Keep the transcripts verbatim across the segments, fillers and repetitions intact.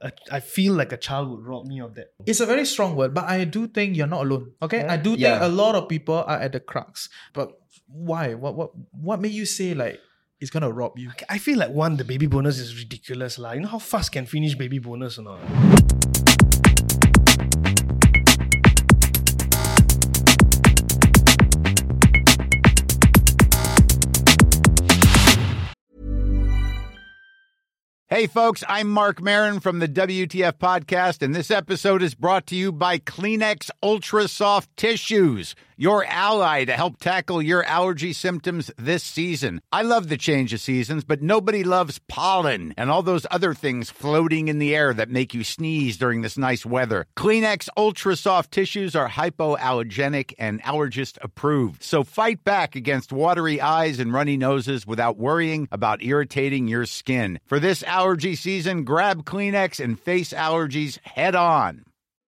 a, I feel like a child would rob me of that. It's a very strong word, but I do think you're not alone. Okay, Yeah. I do think Yeah. a lot of people are at the crux. But why? What? What? What made you say like it's gonna rob you? I feel like one, the baby bonus is ridiculous. Like, you know how fast can finish baby bonus or not? Hey, folks, I'm Mark Maron from the W T F Podcast, and this episode is brought to you by Kleenex Ultra Soft Tissues, your ally to help tackle your allergy symptoms this season. I love the change of seasons, but nobody loves pollen and all those other things floating in the air that make you sneeze during this nice weather. Kleenex Ultra Soft Tissues are hypoallergenic and allergist approved, so fight back against watery eyes and runny noses without worrying about irritating your skin. For this allergy season, grab Kleenex and face allergies head on.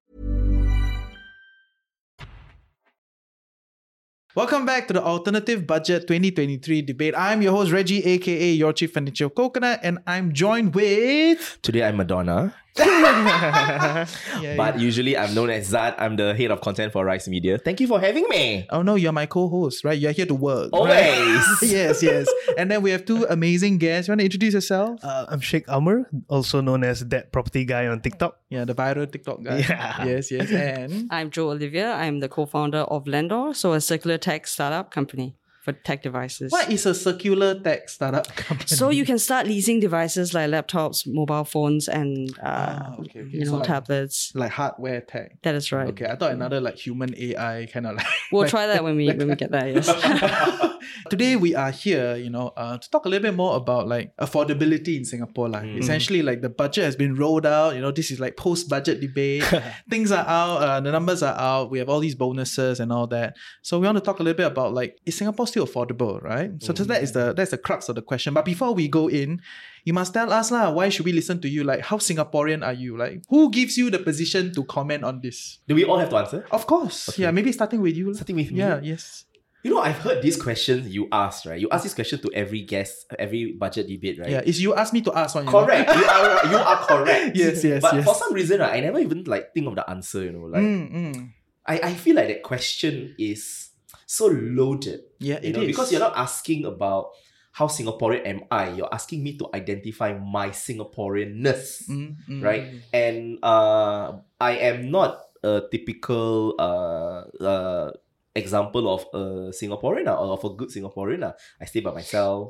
Welcome back to the Alternative Budget twenty twenty-three debate. I'm your host Reggie, aka Your Chief Financial Coconut, and I'm joined with. Today I'm Madonna, Yeah, but yeah. usually I'm known as Zad. I'm the head of content for Rise Media. Thank you for having me. Oh no, you're my co-host, right? You're here to work. Always. Right? yes, yes. And then we have two amazing guests. You want to introduce yourself? Uh, I'm Sheikh Amr, also known as that property guy on TikTok. Yeah, the viral TikTok guy. Yeah. Yes, yes. And I'm Jo Olivia. I'm the co-founder of Lendor, so a circular tech startup company for tech devices. what is a circular tech startup company? So you can start leasing devices like laptops, mobile phones, and uh, Ah, okay, okay. you So know like- tablets. like hardware tech. That is right. Okay, I thought another like human A I kind of like. We'll like- try that when we when we get there. Yes. Today we are here, you know, uh, to talk a little bit more about like affordability in Singapore. Like essentially, like the budget has been rolled out. You know, this is like post-budget debate. Things are out, uh, the numbers are out. We have all these bonuses and all that. So we want to talk a little bit about like, is Singapore still affordable, right? So that is the that's the crux of the question. But before we go in, you must tell us lah. Why should we listen to you? Like, how Singaporean are you? Like, who gives you the position to comment on this? Do we all have to answer? Of course, Okay. yeah. Maybe starting with you. lah. Starting with me? Yeah. Yes. You know, I've heard these questions you asked, right? You ask this question to every guest, every budget debate, right? Yeah. Is you ask me to ask one? You know? Correct. you are you are correct. Yes, yes, But yes. for some reason, right, I never even like think of the answer. You know, like Mm, mm. I, I feel like that question is so loaded. Yeah, You it know, is. because you're not asking about how Singaporean am I. You're asking me to identify my Singaporeanness, Mm, mm. right? And uh, I am not a typical uh, uh, example of a Singaporean ah, or of a good Singaporean. ah. I stay by myself.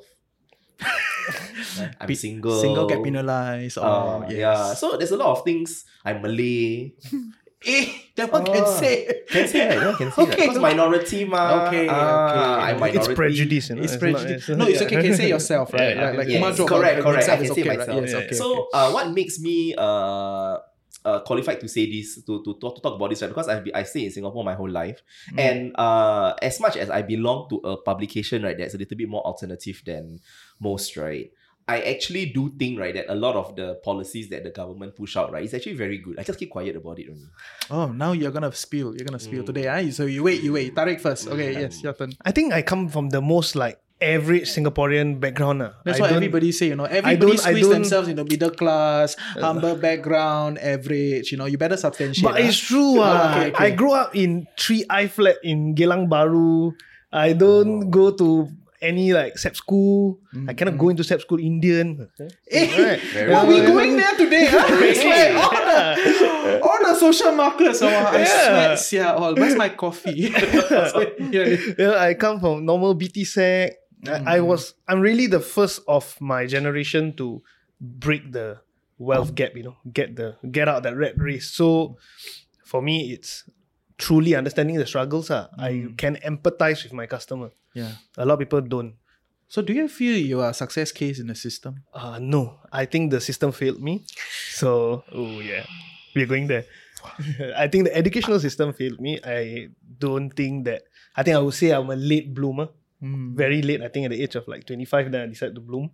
I'm Pe- single. Single get penalized. Uh, Oh, yes. Yeah. So there's a lot of things. I'm Malay. Eh, that one can Ah. say. Can say right? Yeah, can say Okay, right. Because okay. minority ma. Okay, Ah, okay. I'm minority. It's prejudice, you know. It's not- prejudice. it's- no, it's yeah. okay. You can say yourself, right? Yeah, like like yes, Kumar joke correct, about correct. I himself, can it's say okay, right? myself. Yes, Yeah, okay. So, okay. uh, what makes me uh, uh qualified to say this to to talk, to talk about this, right? Because I've been, I stay in Singapore my whole life, Mm. and uh, as much as I belong to a publication, right, that's a little bit more alternative than most, right. I actually do think, right, that a lot of the policies that the government push out, right, is actually very good. I just keep quiet about it only. Oh, now you're gonna spill. You're gonna spill Mm. today, ah? So you wait, you wait. Tariq first. Okay, Mm. yes, your turn. I think I come from the most like average Singaporean background. ah. That's I what don't- everybody say, you know. I Everybody don't- I squeeze don't- themselves into middle class, humble background, average. You know, you better substantiate. But ah. it's true. Ah, ah. okay, okay. I grew up in three I flat in Geylang Baru. I don't go to any like S E P school. I cannot go into S E P school Indian. Eh, Right. Very are we good. going there today? Huh? It's like all the, all the social markers. Oh, I Yeah. sweat, yeah, all. Where's my coffee? yeah. Yeah, I come from normal B T sec. I, I was I'm really the first of my generation to break the wealth gap, you know, get the get out that rat race. So for me it's truly understanding the struggles. Uh. I can empathize with my customer. Yeah. A lot of people don't. So do you feel you are a success case in the system? Uh no. I think the system failed me. So oh yeah. We're going there. I think the educational system failed me. I don't think that I think I would say I'm a late bloomer. Mm. Very late, I think at the age of like twenty-five, then I decided to bloom.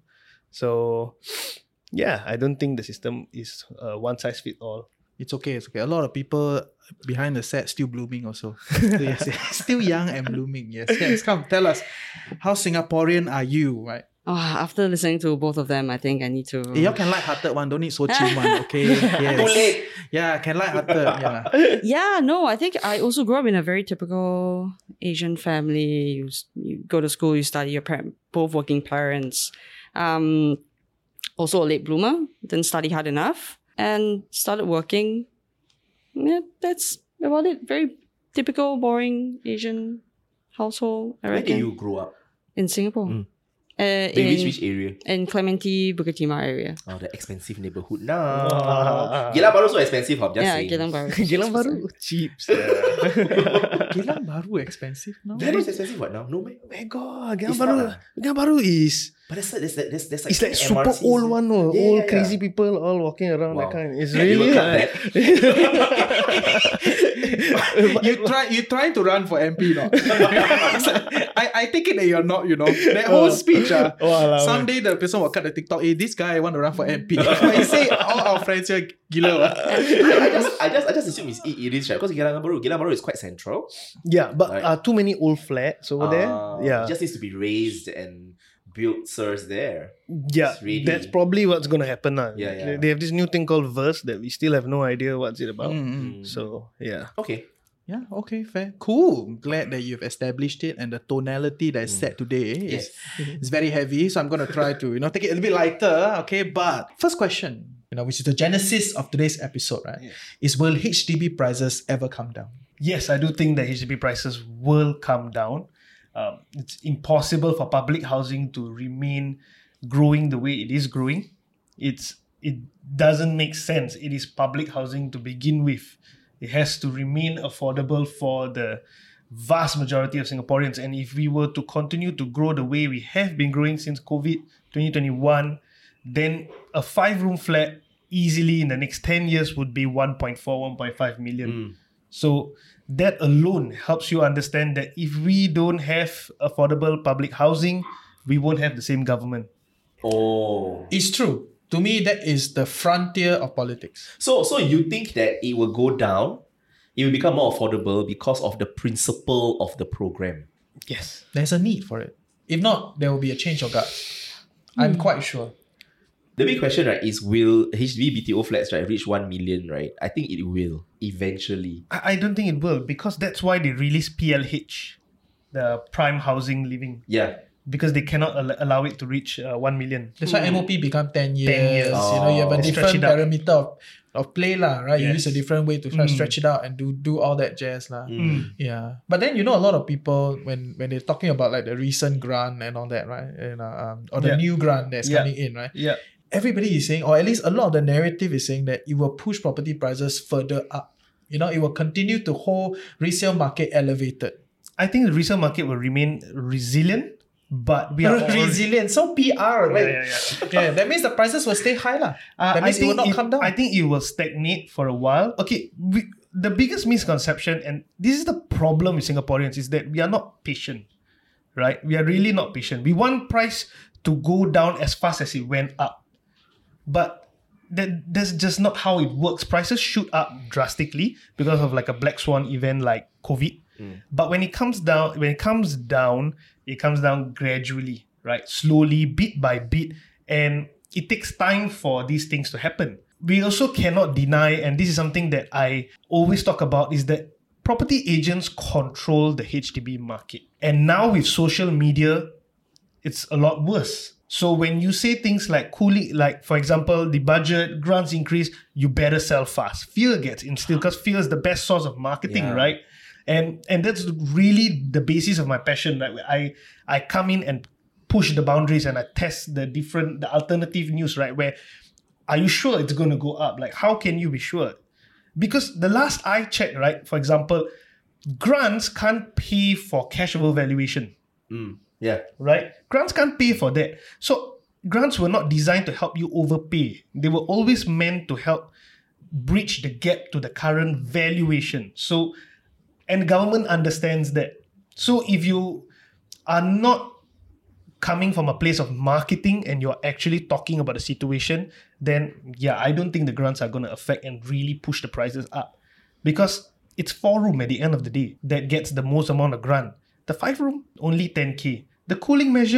So, yeah, I don't think the system is uh, one size fit all. It's okay, it's okay. A lot of people behind the set still blooming also. yes, yes. Still young and blooming, yes. Yes, come tell us, how Singaporean are you, right? Oh, after listening to both of them, I think I need to. Eh, y'all can light-hearted one, don't need so chill one, okay? Yes. Too late. Yeah, can light-hearted, yeah. Yeah, no, I think I also grew up in a very typical Asian family. You, s- you go to school, you study, your parent, both working parents. Um, also a late bloomer, didn't study hard enough, and started working. Yeah, that's about it. Very typical, boring Asian household, I Where reckon. did you grow up? In Singapore. Mm. Uh, In in, which, which area? in Clementi, Bukit Timah area. Oh, the expensive neighborhood now. Wow. Geylang Baru so expensive, I'm just Yeah, saying. Geylang Baru. Geylang Baru cheap. Geylang Baru expensive now. Very expensive what now? No, man. Oh my god, Geylang It's Baru. not, ah. Geylang Baru is But that's that's that's, that's like it's like M super R Ts. old one, no? Yeah, old yeah, yeah. crazy people all walking around Wow. that kind. It's Yeah, you really will cut like, you try you trying to run for M P, no? I, I take it that you're not, you know. That whole speech, uh, Walao, someday the person will cut the TikTok, hey, this guy want to run for M P. But you say all our friends here, gila. ah. I, I just I just I just assume it's, it, it is right because Geylang Baru Geylang Baru is quite central. yeah, but Right. uh, too many old flats over Uh, there. Yeah, It just needs to be raised and built sirs there. yeah, it's really- that's probably what's gonna happen now. Yeah, yeah. They, they have this new thing called Verse that we still have no idea what's it about. Mm, mm. So yeah, Okay. Yeah, okay, fair. Cool. I'm glad that you've established it and the tonality that is set today is, is very heavy. So I'm going to try to, you know, take it a little bit lighter. Okay, but first question, you know, which is the genesis of today's episode, right? Yes. Is will H D B prices ever come down? yes, I do think that H D B prices will come down. Um, it's impossible for public housing to remain growing the way it is growing. It's it doesn't make sense. It is public housing to begin with. It has to remain affordable for the vast majority of Singaporeans. And if we were to continue to grow the way we have been growing since COVID twenty twenty-one, then a five-room flat easily in the next ten years would be one point four, one point five million. So that alone helps you understand that if we don't have affordable public housing, we won't have the same government. Oh. It's true. To me, that is the frontier of politics. So so you think that it will go down, it will become more affordable because of the principle of the program. Yes. There's a need for it. If not, there will be a change of guard. I'm quite sure. The big question, right, is will H D B B T O flats right reach one million, right? I think it will eventually. I, I don't think it will because that's why they released P L H, the prime housing living, Yeah. because they cannot al- allow it to reach uh, one million. That's why M O P become ten years. years. You know, you have a Oh. different Stretch it out. parameter of, of play, lah, right? You Yes. use a different way to try to Mm. stretch it out and do do all that jazz, lah. Mm. Yeah. But then, you know, a lot of people, when, when they're talking about like the recent grant and all that, right? And, uh, um, or the Yeah. new grant that's Yeah. coming in, right? Yeah. Everybody is saying, or at least a lot of the narrative is saying that it will push property prices further up. You know, it will continue to hold resale market elevated. I think the resale market will remain resilient, but we are already- Resilient. So P R, like, Yeah, yeah, yeah. yeah, that means the prices will stay high, lah. Uh, That means it will not it, come down. I think it will stagnate for a while. Okay, we, the biggest misconception, and this is the problem with Singaporeans, is that we are not patient, right? We are really not patient. We want price to go down as fast as it went up. But that, that's just not how it works. Prices shoot up drastically because of like a black swan event like COVID. But when it comes down, when it comes down, it comes down gradually, right? Slowly, bit by bit. And it takes time for these things to happen. We also cannot deny, and this is something that I always talk about, is that property agents control the H D B market. And now with social media, it's a lot worse. So when you say things like cooling, like for example, the budget, grants increase, you better sell fast. Fear gets instilled because fear is the best source of marketing, Yeah. right? And and that's really the basis of my passion. Like I I come in and push the boundaries and I test the different the alternative news, right? Where are you sure it's going to go up? Like how can you be sure? Because the last I checked, right? For example, grants can't pay for cash over valuation. Mm. Yeah. Right? Grants can't pay for that. So grants were not designed to help you overpay. They were always meant to help bridge the gap to the current valuation. So, and government understands that. So if you are not coming from a place of marketing and you're actually talking about the situation, then yeah, I don't think the grants are going to affect and really push the prices up. Because it's four room at the end of the day that gets the most amount of grant. The five room, only ten K. The cooling measure,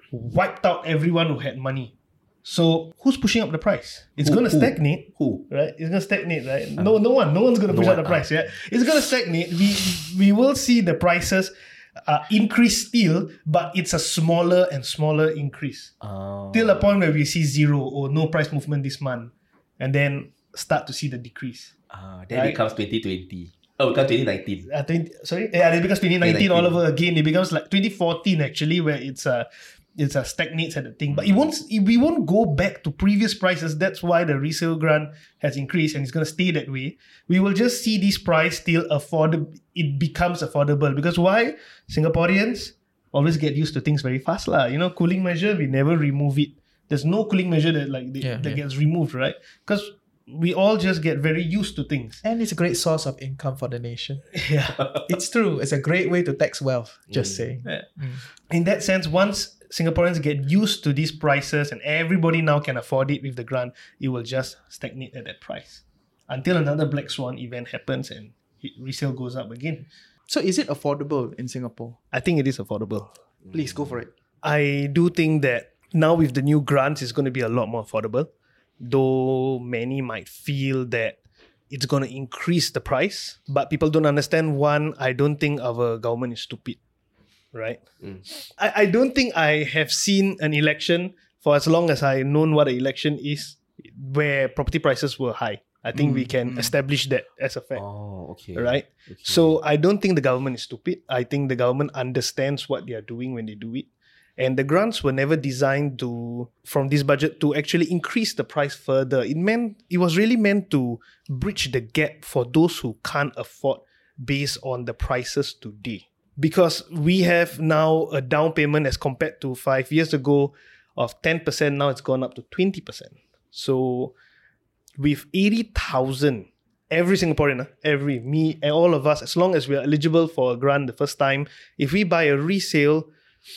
wiped out everyone who had money. So who's pushing up the price? It's Who- going to who? stagnate. Who? Right? It's going to stagnate, right? No, no one. No one's going to No push up one, the price, yeah? It's going to stagnate. We we will see the prices uh, increase still, but it's a smaller and smaller increase. Uh, Till a point where we see zero or no price movement this month. And then start to see the decrease. uh, then Right. it comes twenty twenty. Oh, it comes twenty nineteen. Uh, twenty, sorry? Yeah, it becomes twenty nineteen all twenty nineteen. over again. It becomes like twenty fourteen actually, where it's a it's a stagnates at the thing. But it won't we won't go back to previous prices. That's why the resale grant has increased and it's gonna stay that way. We will just see this price still affordable. It becomes affordable. Because why? Singaporeans always get used to things very fast. lah. You know, cooling measure, we never remove it. There's no cooling measure that like they, Yeah, that yeah. gets removed, right? Because we all just get very used to things. And it's a great source of income for the nation. Yeah. It's true. It's a great way to tax wealth. Just saying. In that sense, once Singaporeans get used to these prices and everybody now can afford it with the grant, it will just stagnate at that price until another black swan event happens and it- resale goes up again. So is it affordable in Singapore? I think it is affordable. Please go for it. I do think that now with the new grants, it's going to be a lot more affordable. Though many might feel that it's going to increase the price, but people don't understand. One, I don't think our government is stupid, right? I, I don't think I have seen an election for as long as I've known what an election is where property prices were high. I think we can establish that as a fact. Oh, okay. Right? So I don't think the government is stupid. I think the government understands what they are doing when they do it. And the grants were never designed to, from this budget, to actually increase the price further. It meant, it was really meant to bridge the gap for those who can't afford based on the prices today. Because we have now a down payment as compared to five years ago of ten percent, now it's gone up to twenty percent. So with eighty thousand, every Singaporean, ah, every, me and all of us, as long as we are eligible for a grant the first time, if we buy a resale,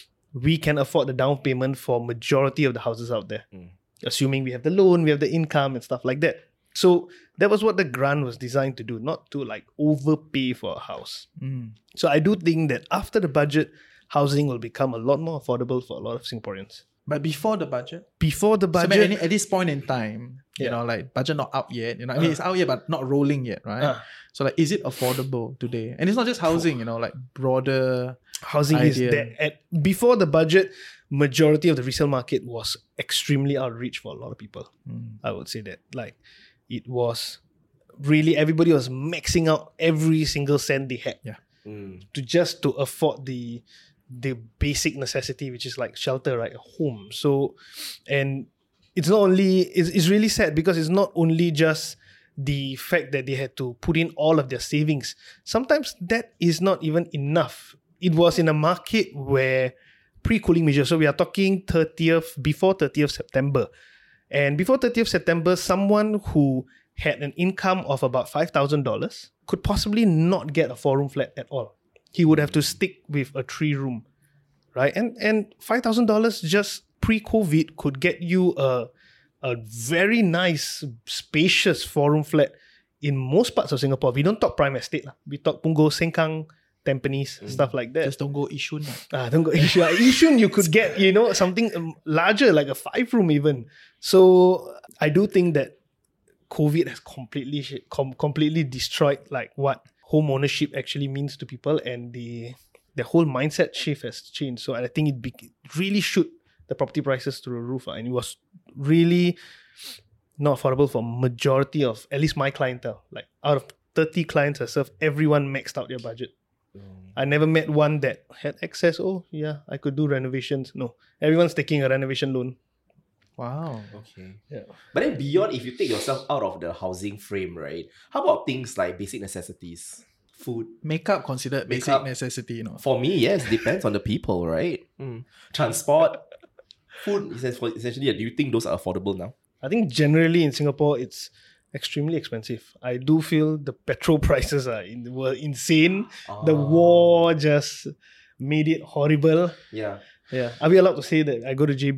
we can afford the down payment for majority of the houses out there. Assuming we have the loan, we have the income and stuff like that. So that was what the grant was designed to do, not to like overpay for a house. So I do think that after the budget, housing will become a lot more affordable for a lot of Singaporeans. But before the budget, Before the so budget, at, any- at this point in time, you Yeah. know, like budget not out yet. You know, I mean, it's out yet, but not rolling yet, right? Uh. So like, is it affordable today? And it's not just housing. You know, like broader. housing is idea. that at before the budget, majority of the resale market was extremely outreach for a lot of people. I would say that like it was really everybody was maxing out every single cent they had Yeah. to just to afford the the basic necessity, which is like shelter, right, a home. So, and it's not only it's, it's really sad because it's not only just the fact that they had to put in all of their savings. Sometimes that is not even enough. It was in a market where pre-cooling measures, so we are talking thirtieth, before thirtieth September. And before thirtieth September, someone who had an income of about five thousand dollars could possibly not get a four-room flat at all. He would have to stick with a three-room, right? And and five thousand dollars just pre-COVID could get you a, a very nice, spacious four-room flat in most parts of Singapore. We don't talk prime estate. lah. We talk Punggol, Sengkang, Tampines, stuff like that. Just don't go Yishun. lah. Ah, don't go Yishun. Ah, Yishun, you could get, you know, something um, larger, like a five room even. So I do think that COVID has completely sh- com- completely destroyed like what home ownership actually means to people, and the the whole mindset shift has changed. So I think it, be- it really shoot the property prices through the roof, ah, and it was really not affordable for majority of at least my clientele. Like out of thirty clients I serve, everyone maxed out their budget. I never met one that had access. Oh, yeah, I could do renovations. No, everyone's taking a renovation loan. Wow. Okay. Yeah. But then beyond, if you take yourself out of the housing frame, right? How about things like basic necessities? Food. Makeup considered basic Makeup. necessity, you know. For me, yes, depends on the people, right? Mm. Transport. Food, is essentially, do you think those are affordable now? I think generally in Singapore, it's extremely expensive. I do feel the petrol prices are in, were insane. The war just made it horrible. Yeah. Yeah. Are we allowed to say that I go to J B?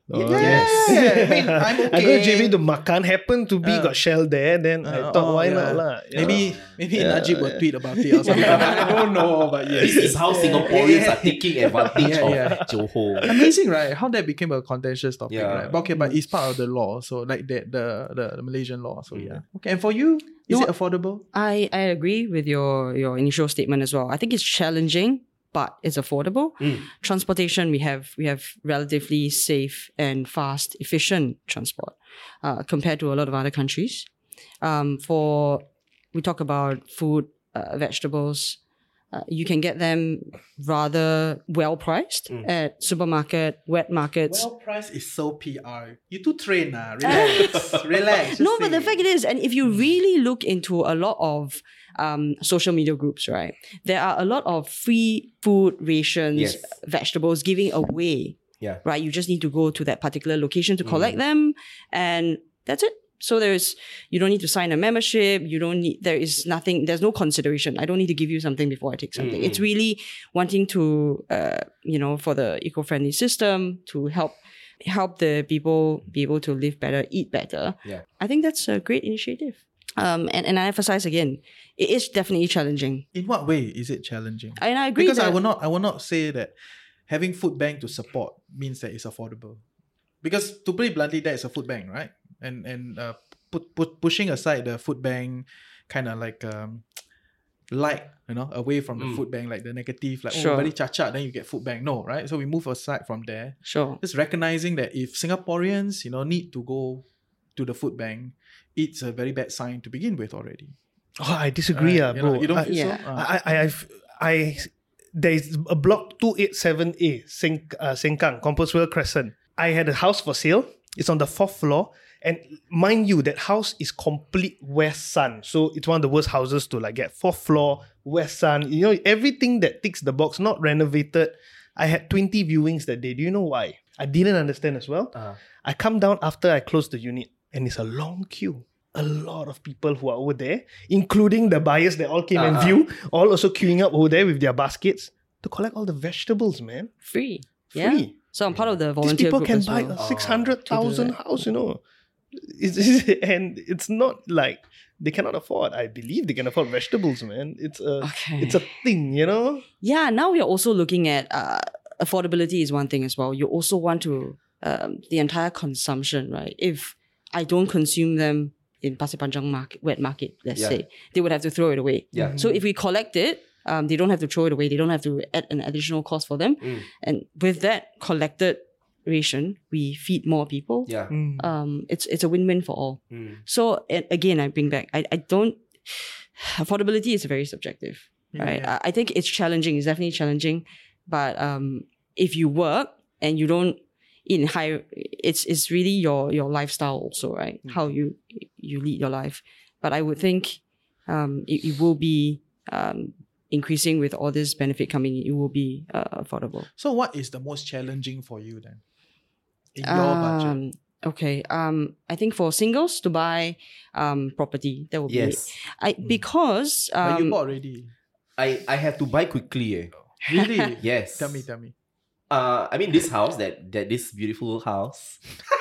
Oh, Yes. I mean, I'm okay. I go to J B to makan, happened to be Uh, got Shell there, then I Uh, thought, oh, why yeah. not lah? You know? Maybe maybe Yeah. Najib will tweet about it or something. I don't know, but yes. This is how Singaporeans are taking advantage Yeah, of yeah. Johor. Amazing, right? How that became a contentious topic, Yeah. right? But okay, but it's part of the law, so like that the the, the Malaysian law. So Mm. yeah. Okay, and for you, is No, it affordable? I, I agree with your, your initial statement as well. I think it's challenging, but it's affordable. Mm. Transportation, we have we have relatively safe and fast, efficient transport uh, compared to a lot of other countries. Um, for we talk about food, uh, vegetables. Uh, you can get them rather well priced Mm. at supermarket, wet markets. Well, price is so P R. You too train, nah. Relax, relax. just No, but the say. fact is, and if you really look into a lot of um, social media groups, right, there are a lot of free food rations, Yes. vegetables giving away. Yeah. Right, you just need to go to that particular location to collect them, and that's it. So there's, you don't need to sign a membership. You don't need, there is nothing, there's no consideration. I don't need to give you something before I take something. Mm. It's really wanting to, uh, you know, for the eco-friendly system to help, help the people be able to live better, eat better. Yeah. I think that's a great initiative. Um, and, and I emphasize again, it is definitely challenging. In what way is it challenging? And I agree Because that I will not, I will not say that having food bank to support means that it's affordable. Because to put it bluntly, that is a food bank, right? And and uh, put, put pushing aside the food bank kind of like um, light, you know, away from the Mm. food bank, like the negative, like Sure. oh very chacha, then you get food bank. No, right? So we move aside from there, Sure. just recognizing that if Singaporeans, you know, need to go to the food bank, it's a very bad sign to begin with already. Oh, I disagree, Right? ah, You bro. know, you don't I, feel Yeah. so? Uh, I, I, I've, I, there is a block two eighty-seven A, Seng, uh, Sengkang, Compassvale Crescent. I had a house for sale. It's on the fourth floor. And mind you, that house is complete west sun. So it's one of the worst houses to like get. Fourth floor, west sun. You know, everything that ticks the box, not renovated. I had twenty viewings that day. Do you know why? I didn't understand as well. Uh-huh. I come down after I closed the unit and it's a long queue. A lot of people who are over there, including the buyers that all came and Uh-huh. view, all also queuing up over there with their baskets to collect all the vegetables, man. Free. Yeah. Free. So I'm part of the These volunteer people group can as buy well. a six hundred thousand that. house, you know. It's, it's- and it's not like they cannot afford. I believe they can afford vegetables, man. It's a Okay. it's a thing, you know. Yeah, now we are also looking at uh, affordability is one thing as well. You also want to um, the entire consumption, right? If I don't consume them in Pasir Panjang market, wet market, let's Yeah. say, they would have to throw it away. Yeah. So if we collect it, um, they don't have to throw it away. They don't have to add an additional cost for them. Mm. And with that collected ration, we feed more people. Yeah. Um, it's it's a win-win for all. Mm. So and again, I bring back, I, I don't, affordability is very subjective, right? Yeah. I, I think it's challenging, it's definitely challenging, but um, if you work and you don't eat in high, it's it's really your your lifestyle also, right? How you you lead your life. But I would think um, it, it will be um, increasing with all this benefit coming in, it will be uh, affordable. So what is the most challenging for you then? In your budget. Um, okay. Um, I think for singles to buy um property, that would Yes. be I because But you um bought already. I, I have to buy quickly. Eh. Really? Yes. Tell me, tell me. Uh, I mean, this house, that, that this beautiful house,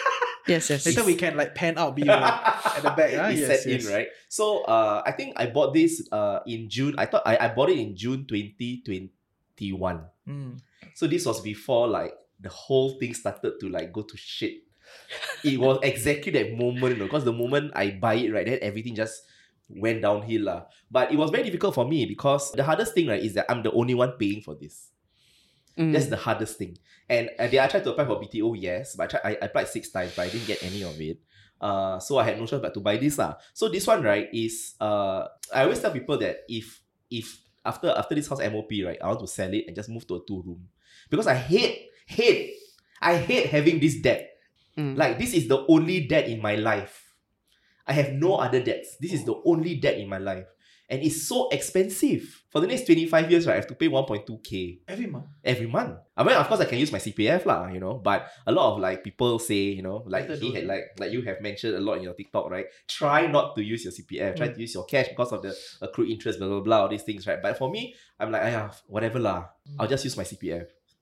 yes yes Later we can like pan out, be like, at the back. Ah, is yes, set yes. in, right? So uh, I think I bought this uh, in June. I thought I, I bought it in June twenty twenty-one. Mm. So this was before like the whole thing started to like go to shit. It was exactly that moment, you know, because the moment I buy it, right, then everything just went downhill. lah. But it was very difficult for me because the hardest thing, right, is that I'm the only one paying for this. Mm. That's the hardest thing. And, and then I tried to apply for B T O, yes, but I, tried, I I applied six times, but I didn't get any of it. Uh, so I had no choice but to buy this. lah. So this one, right, is uh, I always tell people that if if after after this house M O P, right, I want to sell it and just move to a two room because I hate hate I hate having this debt. Mm. Like this is the only debt in my life. I have no other debts. This is the only debt in my life. And it's so expensive. For the next twenty-five years, right, I have to pay one point two K Every month. every month. I mean, of course, I can use my C P F, lah, you know, but a lot of like people say, you know, like Better he don't. had like like you have mentioned a lot in your TikTok, right? Try not to use your C P F, try to use your cash because of the accrued interest, blah blah blah, all these things, right? But for me, I'm like, ah, whatever lah. I'll just use my C P F.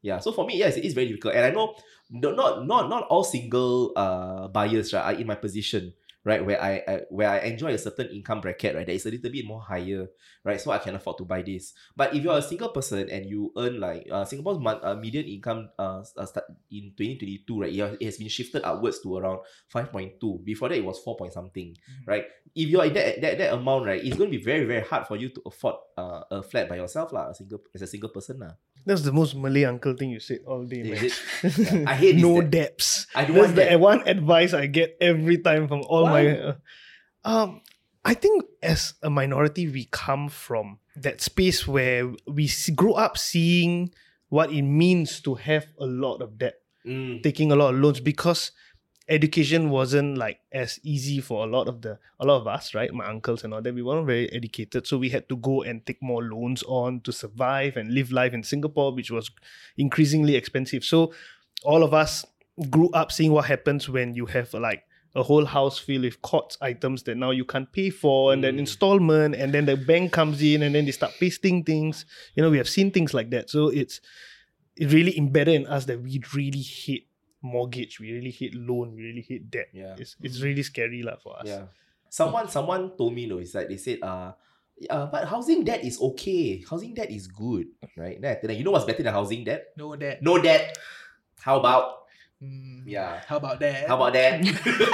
Yeah, so for me, yes, it is very difficult. And I know no- not not not all single uh buyers, right, are in my position, right, where I, I where I enjoy a certain income bracket, right, that is a little bit more higher, right, so I can afford to buy this. But if you're a single person and you earn like uh, Singapore's mon- uh, median income uh, uh start in twenty twenty-two, right, it has- it has been shifted upwards to around five point two. Before that, it was four point something, right? If you're in that, that that amount, right, it's going to be very very hard for you to afford uh, a flat by yourself, lah, a single as a single person, lah. That's the most Malay uncle thing you said all day, man. Is it? Yeah, I hate this no debt. debts. I don't That's want the debt. one advice I get every time from all Why? my. Uh, um, I think as a minority, we come from that space where we see, grow up seeing what it means to have a lot of debt, Mm. taking a lot of loans, because education wasn't like as easy for a lot of the a lot of us, right? My uncles and all that. We weren't very educated, so we had to go and take more loans on to survive and live life in Singapore, which was increasingly expensive. So all of us grew up seeing what happens when you have like a whole house filled with courts items that now you can't pay for, and then Mm. installment, and then the bank comes in and then they start pasting things. You know, we have seen things like that. So it's it really embedded in us that we really hate mortgage, we really hate loan, we really hate debt. Yeah. It's it's really scary lah for us. Yeah. Someone someone told me, no, it's like they said, uh, uh, but housing debt is okay. Housing debt is good, right? Then I tell them, you know what's better than housing debt? No that. No debt. How about? Mm, Yeah. How about that? How about that?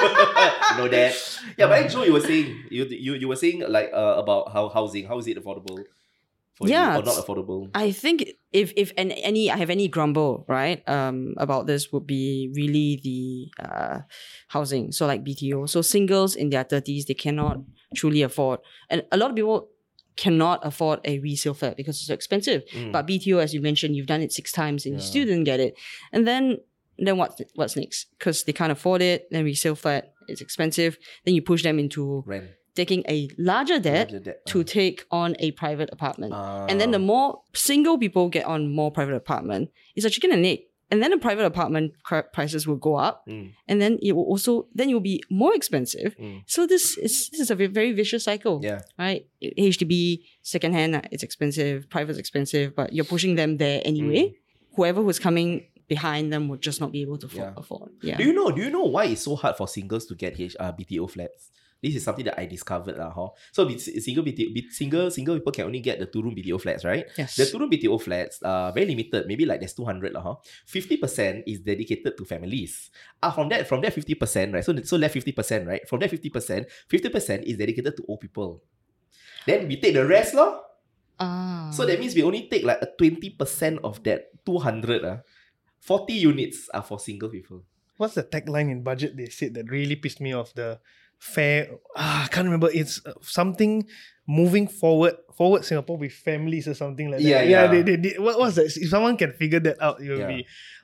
No debt. Yeah, but then Joe, you were saying you you you were saying like uh, about how housing, how is it affordable for Yeah, you or not it's- affordable? I think if if an, any I have any grumble, right, um about this would be really the uh housing. So like B T O. So singles in their thirties, they cannot truly afford, and a lot of people cannot afford a resale flat because it's so expensive. Mm. But B T O, as you mentioned, you've done it six times and you Yeah. still didn't get it. And then then what what's next? Because they can't afford it, then resale flat is expensive. Then you push them into Rent. taking a larger debt Larger debt. to take on a private apartment. Uh, And then the more single people get on more private apartment, it's a chicken and egg. And then the private apartment cr- prices will go up, Mm. and then it will also then it will be more expensive. Mm. So this is this is a ve- very vicious cycle, Yeah. right? H D B secondhand, uh, it's expensive, private's expensive, but you're pushing them there anyway. Whoever who's coming behind them would just not be able to afford. Yeah. afford. Yeah. Do you know? Do you know why it's so hard for singles to get H, uh, B T O flats? This is something that I discovered, lah. Huh? So be- single B T O, be- single single people can only get the two room B T O flats, right? Yes. The two room B T O flats are very limited. Maybe like there's two hundred, lah. Huh? Fifty percent is dedicated to families. Ah, from that from that fifty percent, right? So so left fifty percent, right? From that fifty percent, fifty percent is dedicated to old people. Then we take the rest, lah. Ah. So that means we only take like a twenty percent of that two hundred. Ah, forty units are for single people. What's the tagline in budget they said that really pissed me off? The fair, ah, I can't remember. It's uh, something moving forward, forward Singapore with families or something like Yeah, that. yeah. They, they, they, what was that? If someone can figure that out, it will Yeah. be,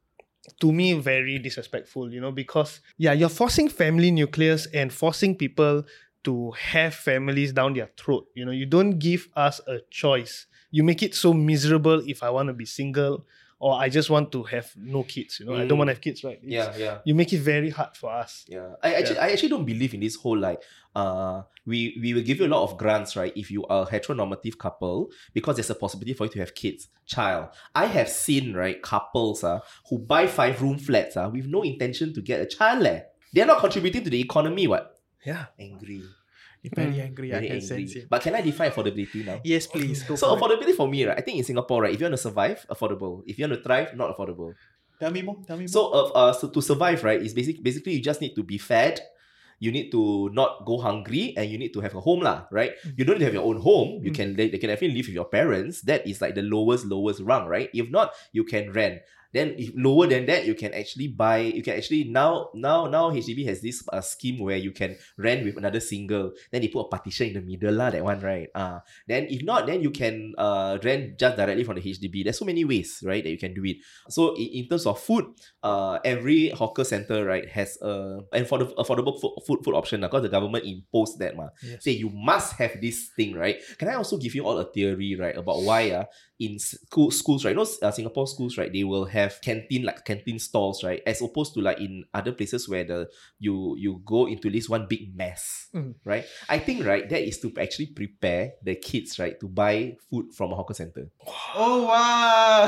to me, very disrespectful, you know, because, yeah, you're forcing family nucleus and forcing people to have families down their throat. You know, you don't give us a choice. You make it so miserable if I want to be single or I just want to have no kids. You know, I don't Mm. want to have kids, right? It's- Yeah, yeah. You make it very hard for us. Yeah, I actually I actually don't believe in this whole like uh we we will give you a lot of grants, right, if you are a heteronormative couple, because there's a possibility for you to have kids. Child, I have seen, right, couples uh, who buy five room flats uh, with no intention to get a child. Leh. They're not contributing to the economy. What? Yeah. Angry, Very angry. very I can angry. sense it. But can I define affordability now? Yes, please. Go So for it. affordability for me, right? I think in Singapore, right, if you want to survive, affordable. If you want to thrive, not affordable. Tell me more. Tell me more. So, uh, uh, so to survive, right, is basic. Basically, you just need to be fed. You need to not go hungry, and you need to have a home, lah. Right? You don't need to have your own home. You Mm. can they, they can definitely live with your parents. That is like the lowest lowest rung, right? If not, you can rent. Then if lower than that, you can actually buy. You can actually now now now H D B has this uh, scheme where you can rent with another single. Then they put a partition in the middle, lah. That one, right? Ah. Uh, then if not, then you can uh rent just directly from the H D B. There's so many ways, right, that you can do it. So in, in terms of food, uh, every hawker center, right, has a affordable affordable food food, food option because the government imposed that, ma. Yes. Say you must have this thing, right? Can I also give you all a theory, right, about why uh, in school schools, right? You know, uh, Singapore schools, right, they will have have canteen like canteen stalls, right? As opposed to like in other places where the you you go into this one big mess, Mm. right? I think right that is to actually prepare the kids, right, to buy food from a hawker center. Oh wow.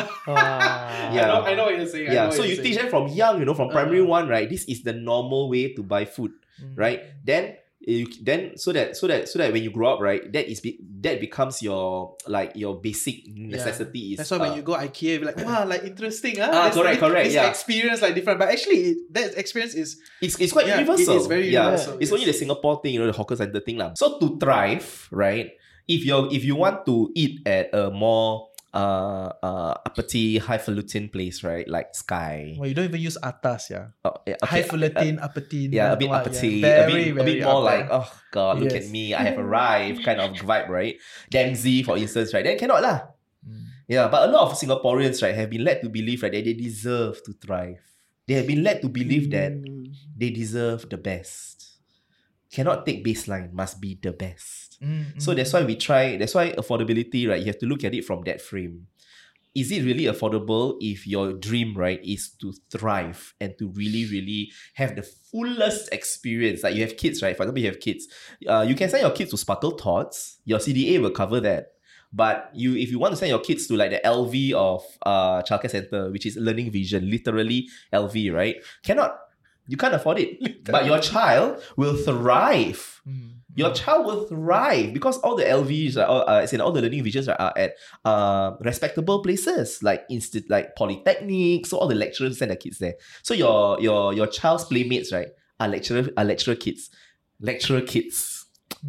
Ah. I know, I know what you're saying. I know Yeah, what so you're you saying. teach them from young, you know, from primary Uh. one, right? This is the normal way to buy food, Mm. right? Then you then so that so that so that when you grow up, right, that is be, that becomes your like your basic necessity. Is That's why when uh, you go IKEA, you're like, wow, like interesting, huh? Ah, This- correct, this, correct, This yeah. experience like different, but actually it, that experience is It's, it's quite Yeah, it universal. is very yeah. universal, It's yes. only the Singapore thing, you know, the hawker center thing. lah. So to thrive, right? If you're if you want to eat at a more uh uh uppity, highfalutin place, right? Like Sky. well, you don't even use atas, yeah. Uh, yeah, okay, Highfalutin, uh, uppity. yeah, a bit what, uppity, yeah. a Very, bit, a very bit more up like, there. oh god, look Yes. at me, I have arrived kind of vibe, right? Dempsey, for instance, right? Then cannot lah. Mm. Yeah, but a lot of Singaporeans, right, have been led to believe, right, that they deserve to thrive. They have been led to believe that they deserve the best. Cannot take baseline, must be the best. Mm, So mm. that's why we try, that's why affordability, right, you have to look at it from that frame. Is it really affordable if your dream, right, is to thrive and to really, really have the fullest experience? Like you have kids, right? For example, you have kids. Uh, you can send your kids to Sparkle Tots. Your C D A will cover that. But you, if you want to send your kids to like the L V of uh childcare center, which is Learning Vision, literally L V, right? Cannot. You can't afford it. But your child will thrive. Mm. Your child will thrive because all the L Vs, are, uh, as in all the learning visions are at uh, respectable places like instit- like polytechnics. So all the lecturers send their kids there. So your your your child's playmates, right, are lecturer are lecturer kids, lecturer kids.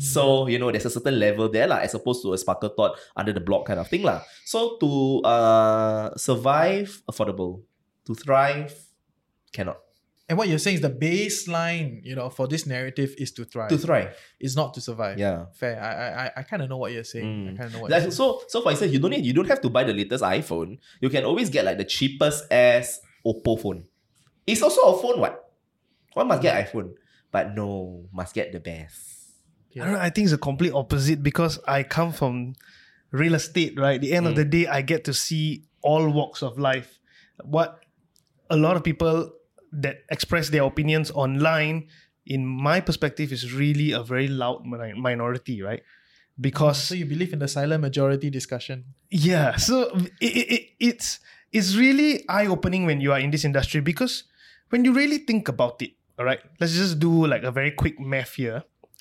So you know there's a certain level there lah, as opposed to a Sparkle Tot under the block kind of thing lah. So to uh survive, affordable. To thrive, cannot. And what you're saying is the baseline, you know, for this narrative is to thrive. To thrive, It's not to survive. yeah. Fair. I I I kind of know what you're saying. I Mm. kind of know what Like, you're saying. so, so for instance, you don't need, you don't have to buy the latest iPhone. You can always get like the cheapest ass Oppo phone. It's also a phone, what? One must get iPhone, but no, must get the best. I don't know, I think it's the complete opposite because I come from real estate, right? At the end of the day, I get to see all walks of life. What a lot of people that express their opinions online, in my perspective, is really a very loud mi- minority, right? Because So you believe in the silent majority discussion? yeah, so it, it, it, it's it's really eye-opening when you are in this industry because when you really think about it, all right, let's just do like a very quick math here.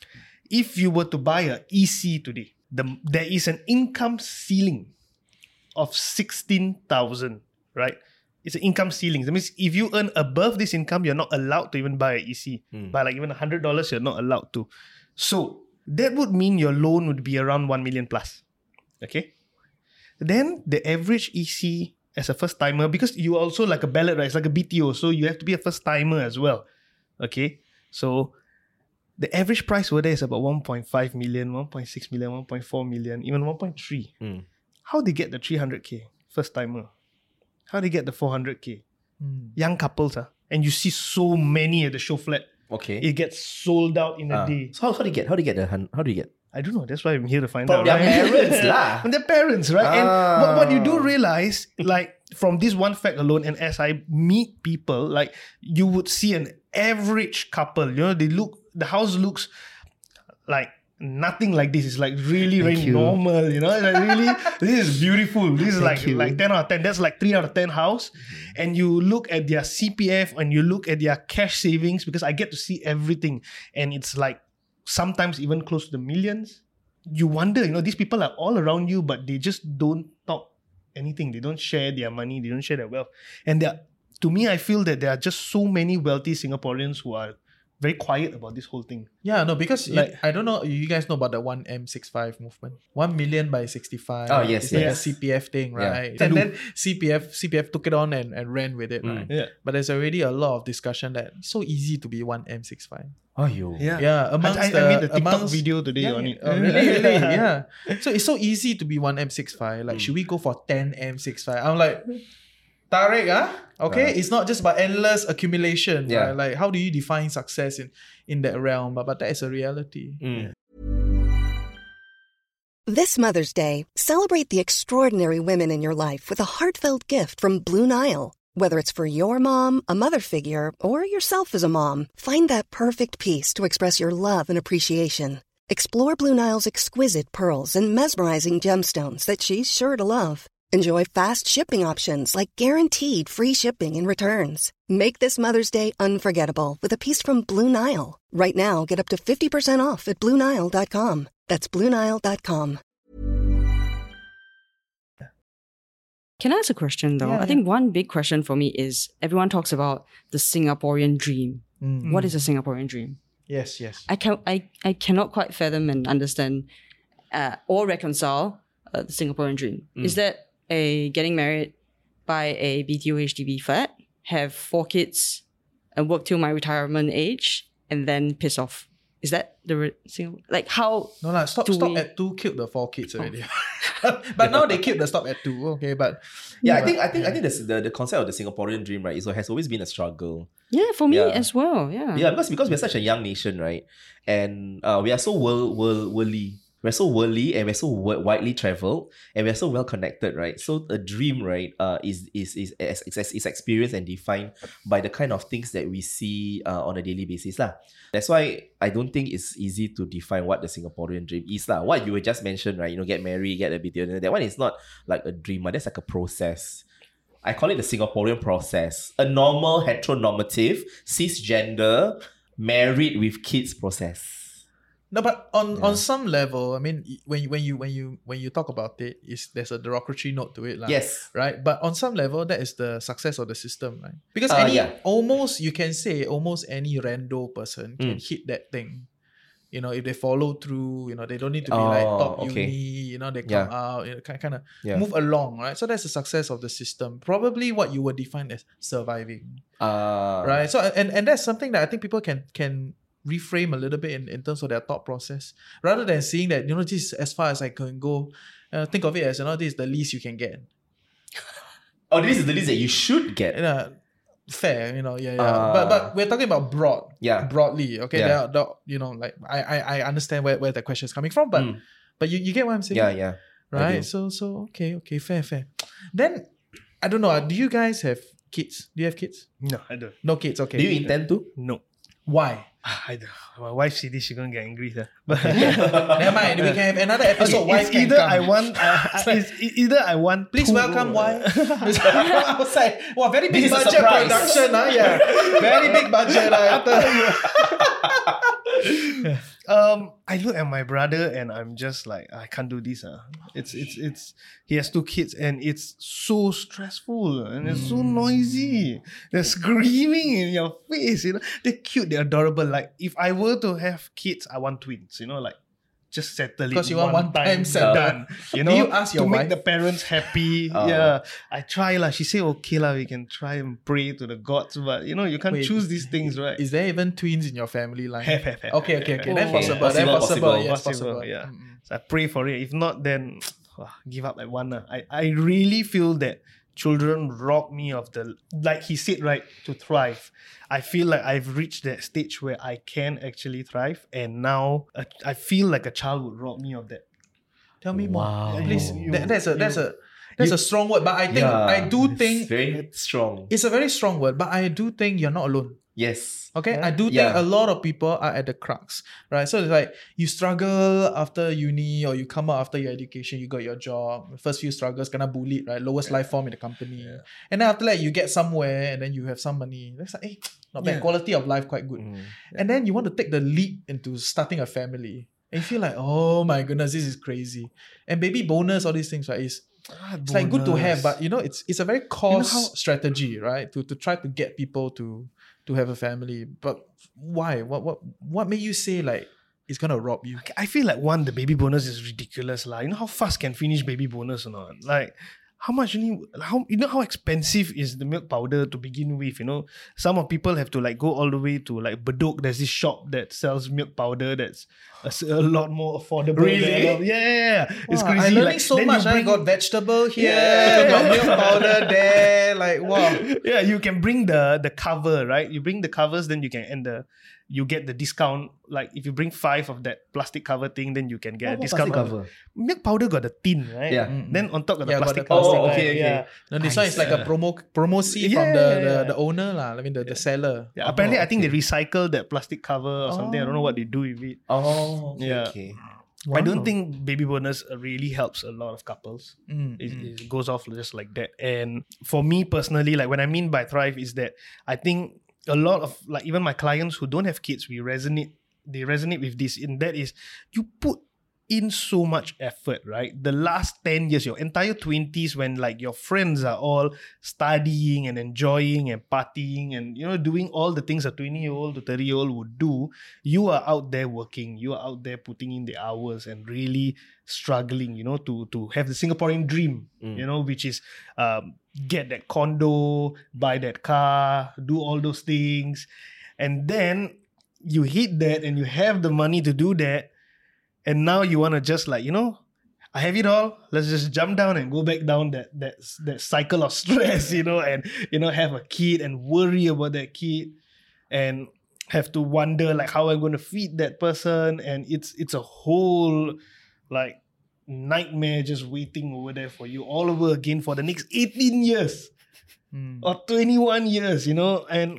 If you were to buy a E C today, the, there is an income ceiling of sixteen thousand, right? It's an income ceiling. That means if you earn above this income, you're not allowed to even buy an E C. Mm. By like even one hundred dollars, you're not allowed to. So that would mean your loan would be around one million plus. Okay? Then the average E C as a first timer, because you also like a ballot, right? It's like a B T O, so you have to be a first timer as well. Okay? So the average price over there is about one point five million, one point six million, one point four million, even one point three. Mm. How they get the three hundred K first timer? How they get the four hundred K? Mm. Young couples, ah, and you see so many at the show flat. Okay. It gets sold out in a Ah. day. So how, how do you get? How do you get the hun- How do you get? I don't know. That's why I'm here to find From out. their right? parents lah. From their parents, right? And what, what you do Ah. realize, like from this one fact alone, and as I meet people, like you would see an average couple. You know, they look. The house looks like nothing like this. It's like really, Thank really you. normal. You know, it's like really, this is beautiful. This is like Thank you. like ten out of ten. That's like three out of ten house. And you look at their C P F and you look at their cash savings, because I get to see everything, and it's like sometimes even close to the millions. You wonder, you know, these people are all around you, but they just don't talk anything. They don't share their money. They don't share their wealth. And there, to me, I feel that there are just so many wealthy Singaporeans who are very quiet about this whole thing. Yeah, no, because Like- you, I don't know, you guys know about the one M sixty-five movement. one million by sixty-five. Oh, yes, It's like yes. a C P F thing, Yeah. right? To And do. then C P F C P F took it on and, and ran with it, Mm. right? Yeah. But there's already a lot of discussion that it's so easy to be one M sixty-five. Oh, you. Yeah. Yeah, amongst I, I, the, I made a TikTok amongst, video today yeah, on it. Oh, really, really, yeah. So it's so easy to be one M sixty-five. Like, Mm. should we go for ten M sixty-five? I'm like, Tariq, ah, okay. Uh. It's not just about endless accumulation. Yeah. Right? Like, how do you define success in in that realm? But but that is a reality. Mm. This Mother's Day, celebrate the extraordinary women in your life with a heartfelt gift from Blue Nile. Whether it's for your mom, a mother figure, or yourself as a mom, find that perfect piece to express your love and appreciation. Explore Blue Nile's exquisite pearls and mesmerizing gemstones that she's sure to love. Enjoy fast shipping options like guaranteed free shipping and returns. Make this Mother's Day unforgettable with a piece from Blue Nile. Right now, get up to fifty percent off at Blue Nile dot com. That's Blue Nile dot com. Can I ask a question though? Yeah, I think one big question for me is everyone talks about the Singaporean dream. Mm. What is a Singaporean dream? Yes, yes. I can I, I cannot quite fathom and understand uh, or reconcile uh, the Singaporean dream. Mm. Is that a getting married, buy a B T O H D B flat, have four kids, and work till my retirement age, and then piss off? Is that the re- Singapore? Like how? No lah, stop do stop we- at two, killed the four kids already. But now they killed the stop at two. Okay, but Yeah, I think I think I think the the, the concept of the Singaporean dream, right, is has always been a struggle. Yeah, for me Yeah. as well. Yeah. Yeah, because because we're such a young nation, right? And uh, we are so world, world, worldly. We're so worldly and we're so wi- widely traveled and we're so well connected, right? So a dream, right, uh, is is is is, is, is experienced and defined by the kind of things that we see uh, on a daily basis, lah. That's why I don't think it's easy to define what the Singaporean dream is, lah. What you were just mentioned, right? You know, get married, get a B T O. That one is not like a dream, but that's like a process. I call it the Singaporean process. A normal, heteronormative, cisgender, married with kids process. no, but on, Yeah. on some level, I mean, when you when you when you when you talk about it, is there's a derogatory note to it, lah. Yes. Right, but on some level, that is the success of the system, right? Because Uh, any yeah. almost you can say almost any rando person can Mm. hit that thing. You know, if they follow through, you know, they don't need to be like Oh, top okay. uni. You know, they come Yeah. out, you know, kind kind of Yeah. move along, right? So that's the success of the system. Probably what you would define as surviving, Uh, right? So and and that's something that I think people can can reframe a little bit in, in terms of their thought process, rather than seeing that, you know, this is as far as I can go. Uh, think of it as, you know, this is the least you can get. Oh, this is the list that you should get. You know, fair, you know, yeah, yeah. Uh, but but we're talking about broad, Yeah. broadly. Okay, Yeah. there are, there- you know, like I, I I understand where, where the question is coming from, but Mm. but you, you get what I'm saying, Yeah, yeah. I do. right? So so okay, okay, fair, fair. Then I don't know. uh, Do you guys have kids? Do you have kids? No, I don't. No kids. Okay. Do you intend to? No. Why? I don't. My wife see this, she's gonna get angry, sir. But Never mind. We can have another episode. Okay, Wife it's can either come. I want. Uh, it's e- either I want. Please two- welcome wife. I was like, wow, very big This is a budget surprise. production, huh? Yeah, very big budget. I tell you. Um, I look at my brother and I'm just like, I can't do this. Uh. It's it's it's he has two kids and it's so stressful and it's so noisy. They're screaming in your face, you know. They're cute, they're adorable. Like if I were to have kids, I want twins, you know, like just settle it. Because you want one time settle. done. You know, Do you ask your to wife? make the parents happy. Oh. Yeah. I try lah. She say okay lah, we can try and pray to the gods, but you know, you can't Wait, choose these things, right? Is there even twins in your family line? Have, have, have, Okay, have, okay, have, okay. have. Then Okay. possible. Then Possible, possible. possible, Yes, possible, possible. yeah. Mm-mm. So I pray for it. If not, then wah, give up at one. lah. I, I really feel that children rob me of the, like he said, right, to thrive. I feel like I've reached that stage where I can actually thrive. And now uh, I feel like a child would rob me of that. Tell me Wow. more, please. You- That- that's a that's you- a that's a strong word, but I think I do it's think very strong. it's a very strong word, but I do think you're not alone. Yes. Okay, I do think Yeah. a lot of people are at the crux, right? So it's like you struggle after uni or you come out after your education, you got your job. First few struggles, gonna bullied, right? Lowest life form in the company, and then after that you get somewhere and then you have some money. That's like, hey, not bad. Yeah. Quality of life quite good. Mm. And then you want to take the leap into starting a family, and you feel like, oh my goodness, this is crazy. And baby bonus, all these things, right? Is it's like good to have, but you know, it's it's a very cost how- strategy, right? To to try to get people to to have a family. But why? What what what made you say like it's gonna rob you? I feel like one, the baby bonus is ridiculous. Like, you know how fast can finish baby bonus or not? Like, how much you need, how you know how expensive is the milk powder to begin with, you know? Some of people have to like go all the way to like Bedok. There's this shop that sells milk powder that's a, s- a lot more affordable. Really? than- Yeah, yeah, yeah. It's Wow, crazy. I'm learning like, so then much. you I bring- got vegetable here, Yeah. got milk powder there. Like wow. Yeah, you can bring the the cover, right? You bring the covers, then you can and the you get the discount. Like if you bring five of that plastic cover thing, then you can get Oh, a what discount. plastic on- cover? Milk powder got the tin, right? Yeah. Mm, Then on top got the Yeah, got plastic the cover. plastic. Oh, right? okay, okay. Yeah. No, this one is like a promo promosi Yeah, from the, yeah, the, yeah. the owner lah. I mean the, the seller. Yeah, apparently, Oh, I think okay. they recycle that plastic cover or something. I don't know what they do with it. Oh, okay, Yeah. okay. I don't think baby bonus uh, really helps a lot of couples. Mm, It, mm. it goes off just like that. And for me personally, like what I mean by thrive is that I think a lot of like even my clients who don't have kids, we resonate. They resonate with this. And that is, you put in so much effort, right? The last ten years, your entire twenties, when like your friends are all studying and enjoying and partying and, you know, doing all the things a twenty year old to thirty year old would do, you are out there working, you are out there putting in the hours and really struggling, you know, to, to have the Singaporean dream, Mm. you know, which is um, get that condo, buy that car, do all those things. And then you hit that and you have the money to do that. And now you want to just like, you know, I have it all. Let's just jump down and go back down that that that cycle of stress, you know, and you know, have a kid and worry about that kid and have to wonder like how I'm going to feed that person. And it's it's a whole like nightmare just waiting over there for you all over again for the next eighteen years Mm. or twenty-one years, you know. And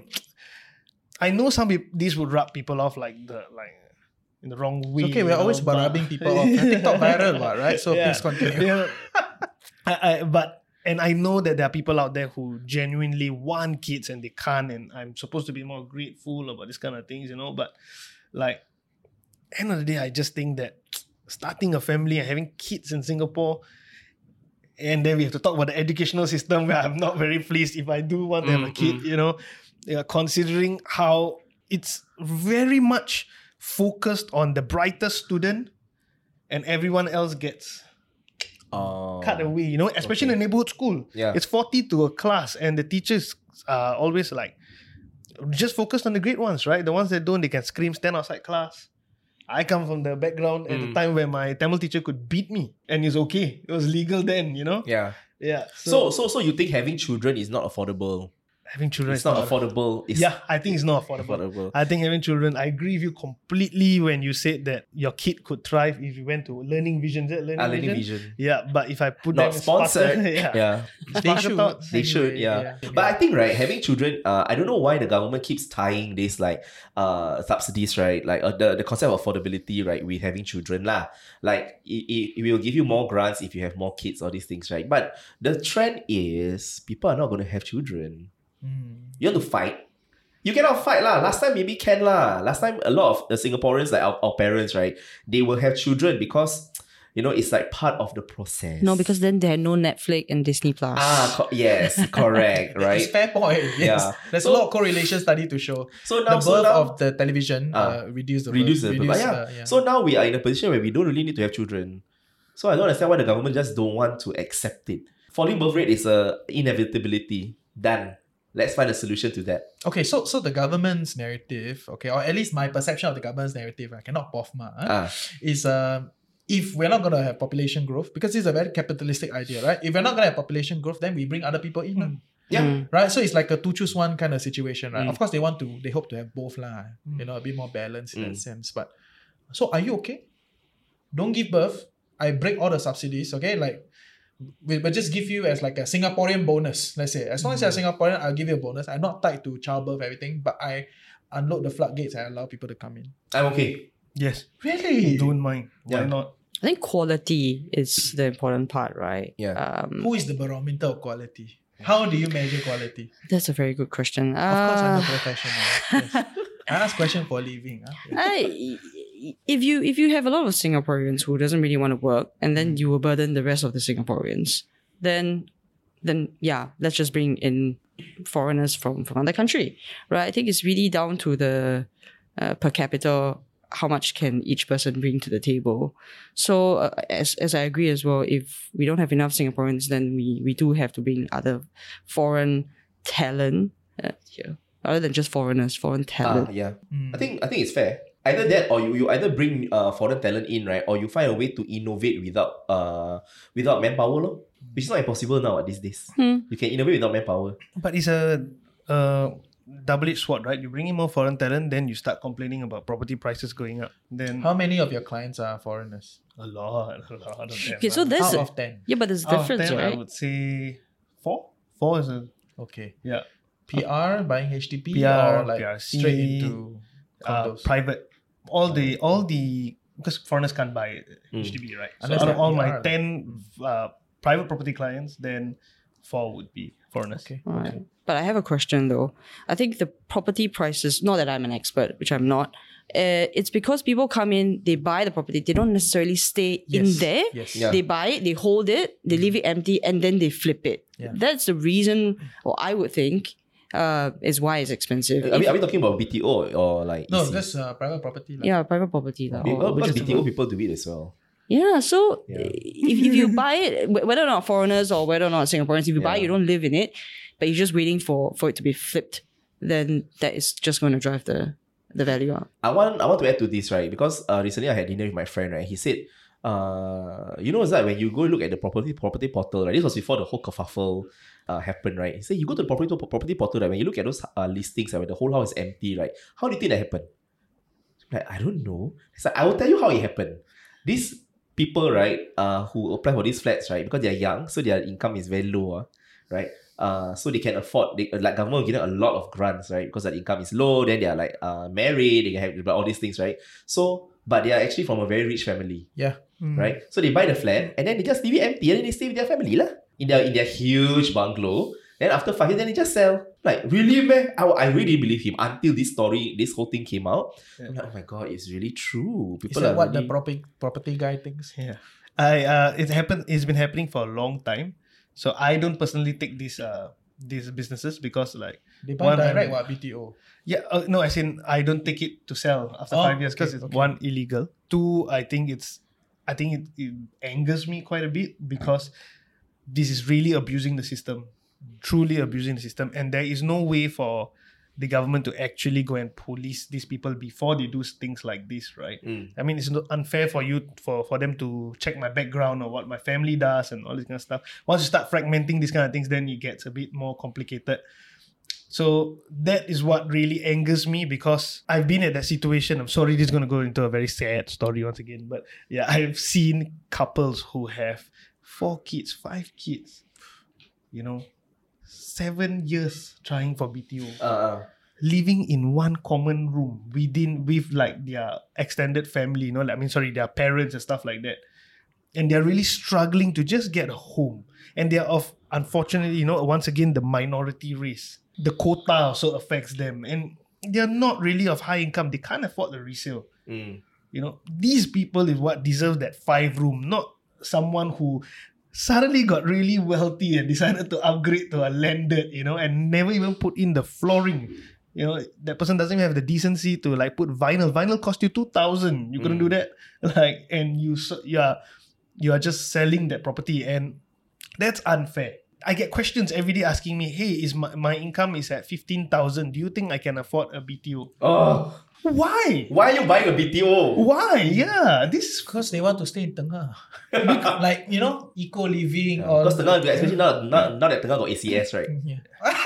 I know some people, this would rub people off like the like in the wrong way. It's okay, we're you always know, about but- rubbing people off. TikTok viral, what, right? So Yeah. please continue. Yeah. I, I, but and I know that there are people out there who genuinely want kids and they can't, and I'm supposed to be more grateful about this kind of things, you know. But like, end of the day, I just think that starting a family and having kids in Singapore, and then we have to talk about the educational system where I'm not very pleased if I do want to have a kid, you know, yeah, considering how it's very much focused on the brightest student and everyone else gets Oh. cut away, you know, especially in a neighborhood school. Yeah. It's forty to a class and the teachers are always like just focused on the great ones, right? The ones that don't, they can scream, stand outside class. I come from the background at the Mm. time where my Tamil teacher could beat me and it's okay. It was legal then, you know? Yeah. Yeah. So, so, so you think having children is not affordable? having children It's is not affordable. It's Yeah, I think it's not affordable. affordable. I think having children, I agree with you completely when you said that your kid could thrive if you went to Learning Vision. Is it Learning, Ah, Learning Vision? Vision. Yeah, but if I put Not them in sponsored. Sparta- yeah. yeah. They Sparta should. thoughts. They should, Anyway, yeah. yeah. But I think, right, having children, uh, I don't know why the government keeps tying this like uh subsidies, right? Like uh, the, the concept of affordability, right, with having children lah. Like it, it, it will give you more grants if you have more kids, all these things, right? But the trend is people are not going to have children. Mm. You want to fight? You cannot fight lah. Last time maybe can lah. Last time a lot of the Singaporeans, like our, our parents, right, they will have children because, you know, it's like part of the process. No, because then they had no Netflix and Disney Plus. Ah, co- yes, correct, right? It's fair point. Yes. Yeah. There's So- a lot of correlation study to show So the now, birth so now, of the television Ah, uh, reduce the reduce birth, the reduce, but yeah. uh, yeah. So now we are in a position where we don't really need to have children. So I don't understand why the government just don't want to accept it. Falling birth rate is a inevitability. Done. Let's find a solution to that. Okay, so so the government's narrative, okay, or at least my perception of the government's narrative, I cannot P O F ma, huh, Ah, is um, if we're not going to have population growth, because it's a very capitalistic idea, right? If we're not going to have population growth, then we bring other people in, lah. yeah. Mm. Right? So it's like a two choose one kind of situation, right? Mm. Of course, they want to, they hope to have both, lah. You know, a bit more balance in Mm. that sense. But so are you okay? Don't give birth. I break all the subsidies, okay? Like, we will just give you as like a Singaporean bonus, let's say. As long as you're Singaporean, I'll give you a bonus. I'm not tied to childbirth, everything, but I unload the floodgates and allow people to come in. I'm okay. Yes. Really? Don't mind. Why Yeah. not? I think quality is the important part, right? Yeah. Um, Who is the barometer of quality? How do you measure quality? that's a very good question. Of course, I'm a Uh, professional. Yes. I ask question for a living. Huh? I, if you if you have a lot of Singaporeans who doesn't really want to work, and then you will burden the rest of the Singaporeans, then then yeah, let's just bring in foreigners from from other country, right? I think it's really down to the uh, per capita, how much can each person bring to the table. So uh, as as I agree as well, if we don't have enough Singaporeans, then we we do have to bring other foreign talent uh, here, other than just foreigners, foreign Ah, talent. yeah. I Mm. think I think it's fair. Either that or you, you either bring uh, foreign talent in, right? Or you find a way to innovate without uh without manpower, lor. Which is not impossible now at these days. Hmm. You can innovate without manpower. But it's a uh, double-edged sword, right? You bring in more foreign talent, then you start complaining about property prices going up. Then How many of your clients are foreigners? a lot, a lot of them. Okay, so uh, there's Out a, of ten. yeah, but there's a out of difference, ten, I right? would say four. Four is a Okay. yeah. P R, buying H D B, P R, or like P R C, straight into Uh, condos? private. All the all the because foreigners can't buy Mm. H D B, right? So Unless out of they're all P my R. ten uh, private property clients, then four would be foreigners. Okay. Right. But I have a question though. I think the property prices, not that I'm an expert, which I'm not, uh, it's because people come in, they buy the property, they don't necessarily stay in Yes. there. Yes. Yeah. They buy it, they hold it, they leave it empty, and then they flip it. Yeah. That's the reason, or I would think, uh, is why it's expensive. Are we, If- are we talking about B T O or like No, E C? that's uh, private property. Like. yeah, private property. lah, Because or- because which is B T O people do it as well. Yeah, so Yeah. if, if you buy it, wh- whether or not foreigners or whether or not Singaporeans, if you buy it, Yeah. you don't live in it, but you're just waiting for, for it to be flipped, then that is just going to drive the, the value up. I want I want to add to this, right? Because uh, recently I had dinner with my friend, right? He said, uh, you know, it's like when you go look at the property property portal, right? This was before the whole kerfuffle uh, happened, right? He said, you go to the property property portal, right? When you look at those uh, listings, right, when the whole house is empty, right? How do you think that happened? Like, I don't know. It's like, I will tell you how it happened. These people, right, uh, who apply for these flats, right, because they are young, so their income is very low, uh, right? Uh, so they can afford, they, like government will give them a lot of grants, right? Because their income is low, then they are like uh, married, they can have all these things, right? So, but they are actually from a very rich family, Yeah. right? So they buy the flat and then they just leave it empty and then they stay with their family, lah. In their in their huge bungalow. Then after five years, then they just sell. Like, really, man? I, I really didn't believe him until this story, this whole thing came out. I'm like, oh my god, it's really true. Is People that are what really... the property property guy thinks? Yeah, I uh, it happened. It's been happening for a long time. So I don't personally take these uh these businesses because like They buy one, direct I'm- what B T O. yeah uh, no as in I don't take it to sell after Oh, five years because okay, it's okay. one illegal. Two, I think it's I think it, it angers me quite a bit because this is really abusing the system, truly abusing the system, and there is no way for the government to actually go and police these people before they do things like this, right? Mm. I mean, it's not unfair for you for, for them to check my background or what my family does and all this kind of stuff. Once you start fragmenting these kind of things, then it gets a bit more complicated. So that is what really angers me because I've been at that situation. I'm sorry, this is going to go into a very sad story once again, but yeah, I've seen couples who have four kids, five kids, you know, seven years trying for B T O. Uh, Living in one common room within with like their extended family, you know, like, I mean, sorry, their parents and stuff like that, and they're really struggling to just get a home. And they're of, unfortunately, you know, once again, the minority race. The quota also affects them, and they're not really of high income. They can't afford the resale. mm. You know, these people is what deserve that five room, not someone who suddenly got really wealthy and decided to upgrade to a landed, you know, and never even put in the flooring. You know, that person doesn't even have the decency to like put vinyl. Vinyl cost you two thousand. You couldn't do that, like, and you so- you are you are just selling that property, and that's unfair. I get questions every day asking me, "Hey, is my, my income is at fifteen thousand? Do you think I can afford a B T O?" Oh, Why? why are you buying a B T O? Why? Yeah, this is Because they want to stay in Tengah. Bec- like, you know, eco living or Because Tengah, especially now, now, now that Tengah got A C S, right? Yeah.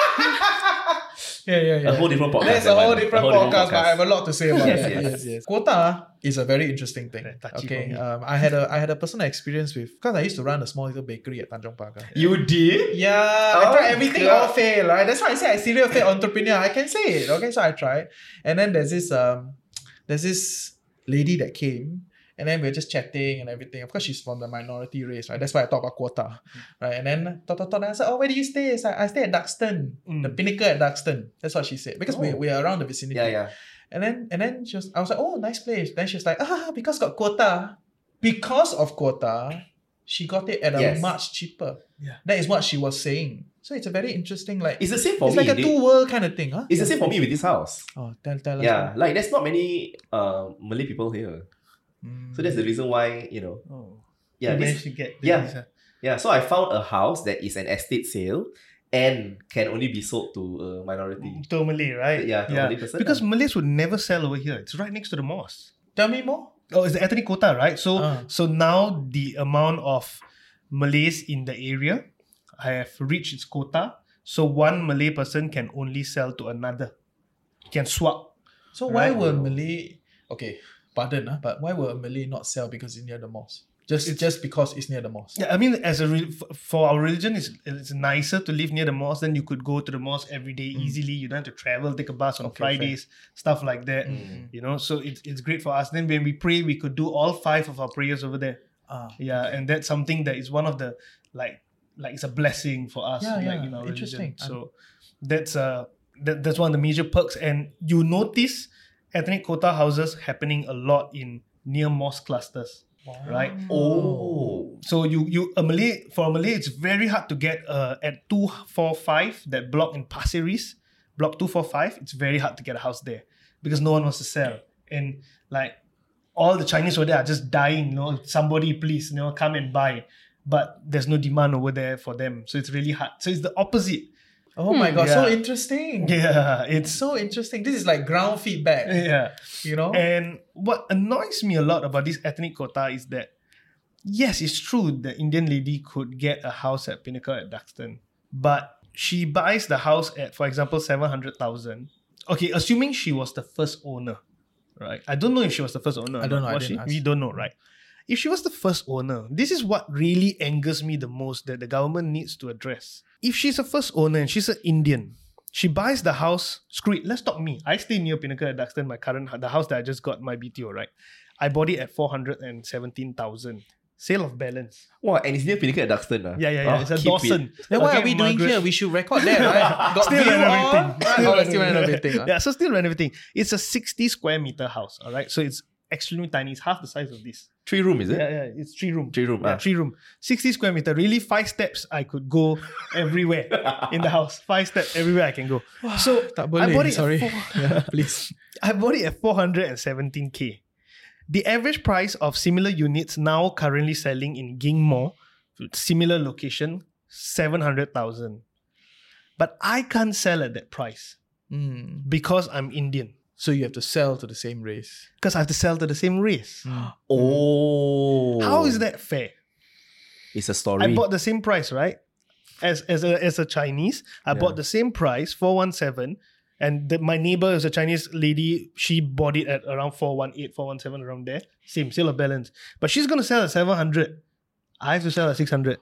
yeah, yeah, yeah. A whole different podcast. That's a that whole one. different A whole podcast, but I have a lot to say about Yes, it. yes. Yes, yes. Quota is a very interesting thing. Very touchy Okay, for me. um, I had a I had a personal experience with because I used to run a small little bakery at Tanjong Pagar. You did? Yeah, I Oh, tried everything, God. all fail, right? That's why I say I serial fail entrepreneur. I can say it. Okay, so I tried, and then there's this um, there's this lady that came. And then we were just chatting and everything. Of course, she's from the minority race, right? That's why I talk about quota, right? And then talk, talk, talk. And I said, "Oh, where do you stay?" It's like, I stay at Duxton, Mm. the Pinnacle at Duxton. That's what she said because we Oh. we are around the vicinity. Yeah, yeah. And then and then she was, I was like, "Oh, nice place." Then she was like, "Ah, because got quota, because of quota, she got it at a Yes. much cheaper." Yeah. That is what she was saying. So it's a very interesting, like It's the same for it's me. like a They- two world kind of thing, huh? It's the same for me with this house. Oh, tell tell us. Yeah, more. like there's not many uh, Malay people here. Mm. So that's the reason why, you know, oh, yeah, you this, managed to get yeah. this, uh, yeah. So I found a house that is an estate sale and can only be sold to a minority. to Malay, right? Yeah, to a Malay person, Because lah. Malays would never sell over here. It's right next to the mosque. Tell me more. Oh, it's the ethnic quota, right? So, Ah. so now the amount of Malays in the area have reached its quota. So one Malay person can only sell to another. Can swap. So why Right. were Malay... Okay, pardon, uh, but why were Malay not sell because it's near the mosque? Just just because it's near the mosque. Yeah, I mean, as a re- f- for our religion, it's, it's nicer to live near the mosque. Then you could go to the mosque every day easily. You don't have to travel, take a bus on Mm. Okay, Fridays, stuff like that. You know, so it's it's great for us. Then when we pray, we could do all five of our prayers over there. Ah, Yeah, and that's something that is one of the like like it's a blessing for us. Yeah, like, yeah, in our interesting. religion. So that's uh that, that's one of the major perks. And you notice ethnic quota houses happening a lot in near mosque clusters, right? Oh. So you you a Malay for a Malay, it's very hard to get uh at two four five, that block in Pasir Ris, block two four five. It's very hard to get a house there because no one wants to sell, and like all the Chinese over there are just dying. You know, somebody please, you know, come and buy, but there's no demand over there for them, so it's really hard. So it's the opposite. Oh my god, so Yeah. interesting. Yeah, It's it's so interesting. This is like ground feedback. yeah. You know? And what annoys me a lot about this ethnic quota is that, yes, it's true the Indian lady could get a house at Pinnacle at Duxton, but she buys the house at, for example, seven hundred thousand. Okay, assuming she was the first owner, right? I don't know if she was the first owner. or I don't not. know, I Was she? didn't ask. We don't know, right? If she was the first owner, this is what really angers me the most that the government needs to address. If she's a first owner and she's an Indian, she buys the house. Screw it. Let's talk me. I stay near Pinnacle at Duxton, my current the house that I just got my B T O, right? I bought it at four hundred and seventeen thousand. Sale of balance. Wow, and it's near Pinnacle at Duxton. Uh. Yeah, yeah, yeah. Oh, it's a keep Dawson. Then what Okay, are we doing Margaret. here? We should record there, right? Got Still view renovating. on. Still Oh, still renovating. renovating. ah. Yeah, so still renovating. It's a sixty square meter house, all right? So it's extremely tiny. It's half the size of this. Three room, is it? Yeah, yeah, it's three room. Three room, Yeah, ah. three room. sixty square meter. Really, five steps I could go everywhere in the house. Five steps everywhere I can go. So Tak I boleh, bought it sorry. At four, Yeah, please. I bought it at four hundred seventeen K. The average price of similar units now currently selling in Ging Mall, similar location, seven hundred thousand. But I can't sell at that price Mm. because I'm Indian. So you have to sell to the same race. Because I have to sell to the same race. Oh. How is that fair? It's a story. I bought the same price, right? As as a as a Chinese, I bought the same price, four one seven. And the, my neighbor is a Chinese lady. She bought it at around four one eight, four one seven, around there. Same, sale of balance. But she's gonna sell at seven hundred. I have to sell at six hundred.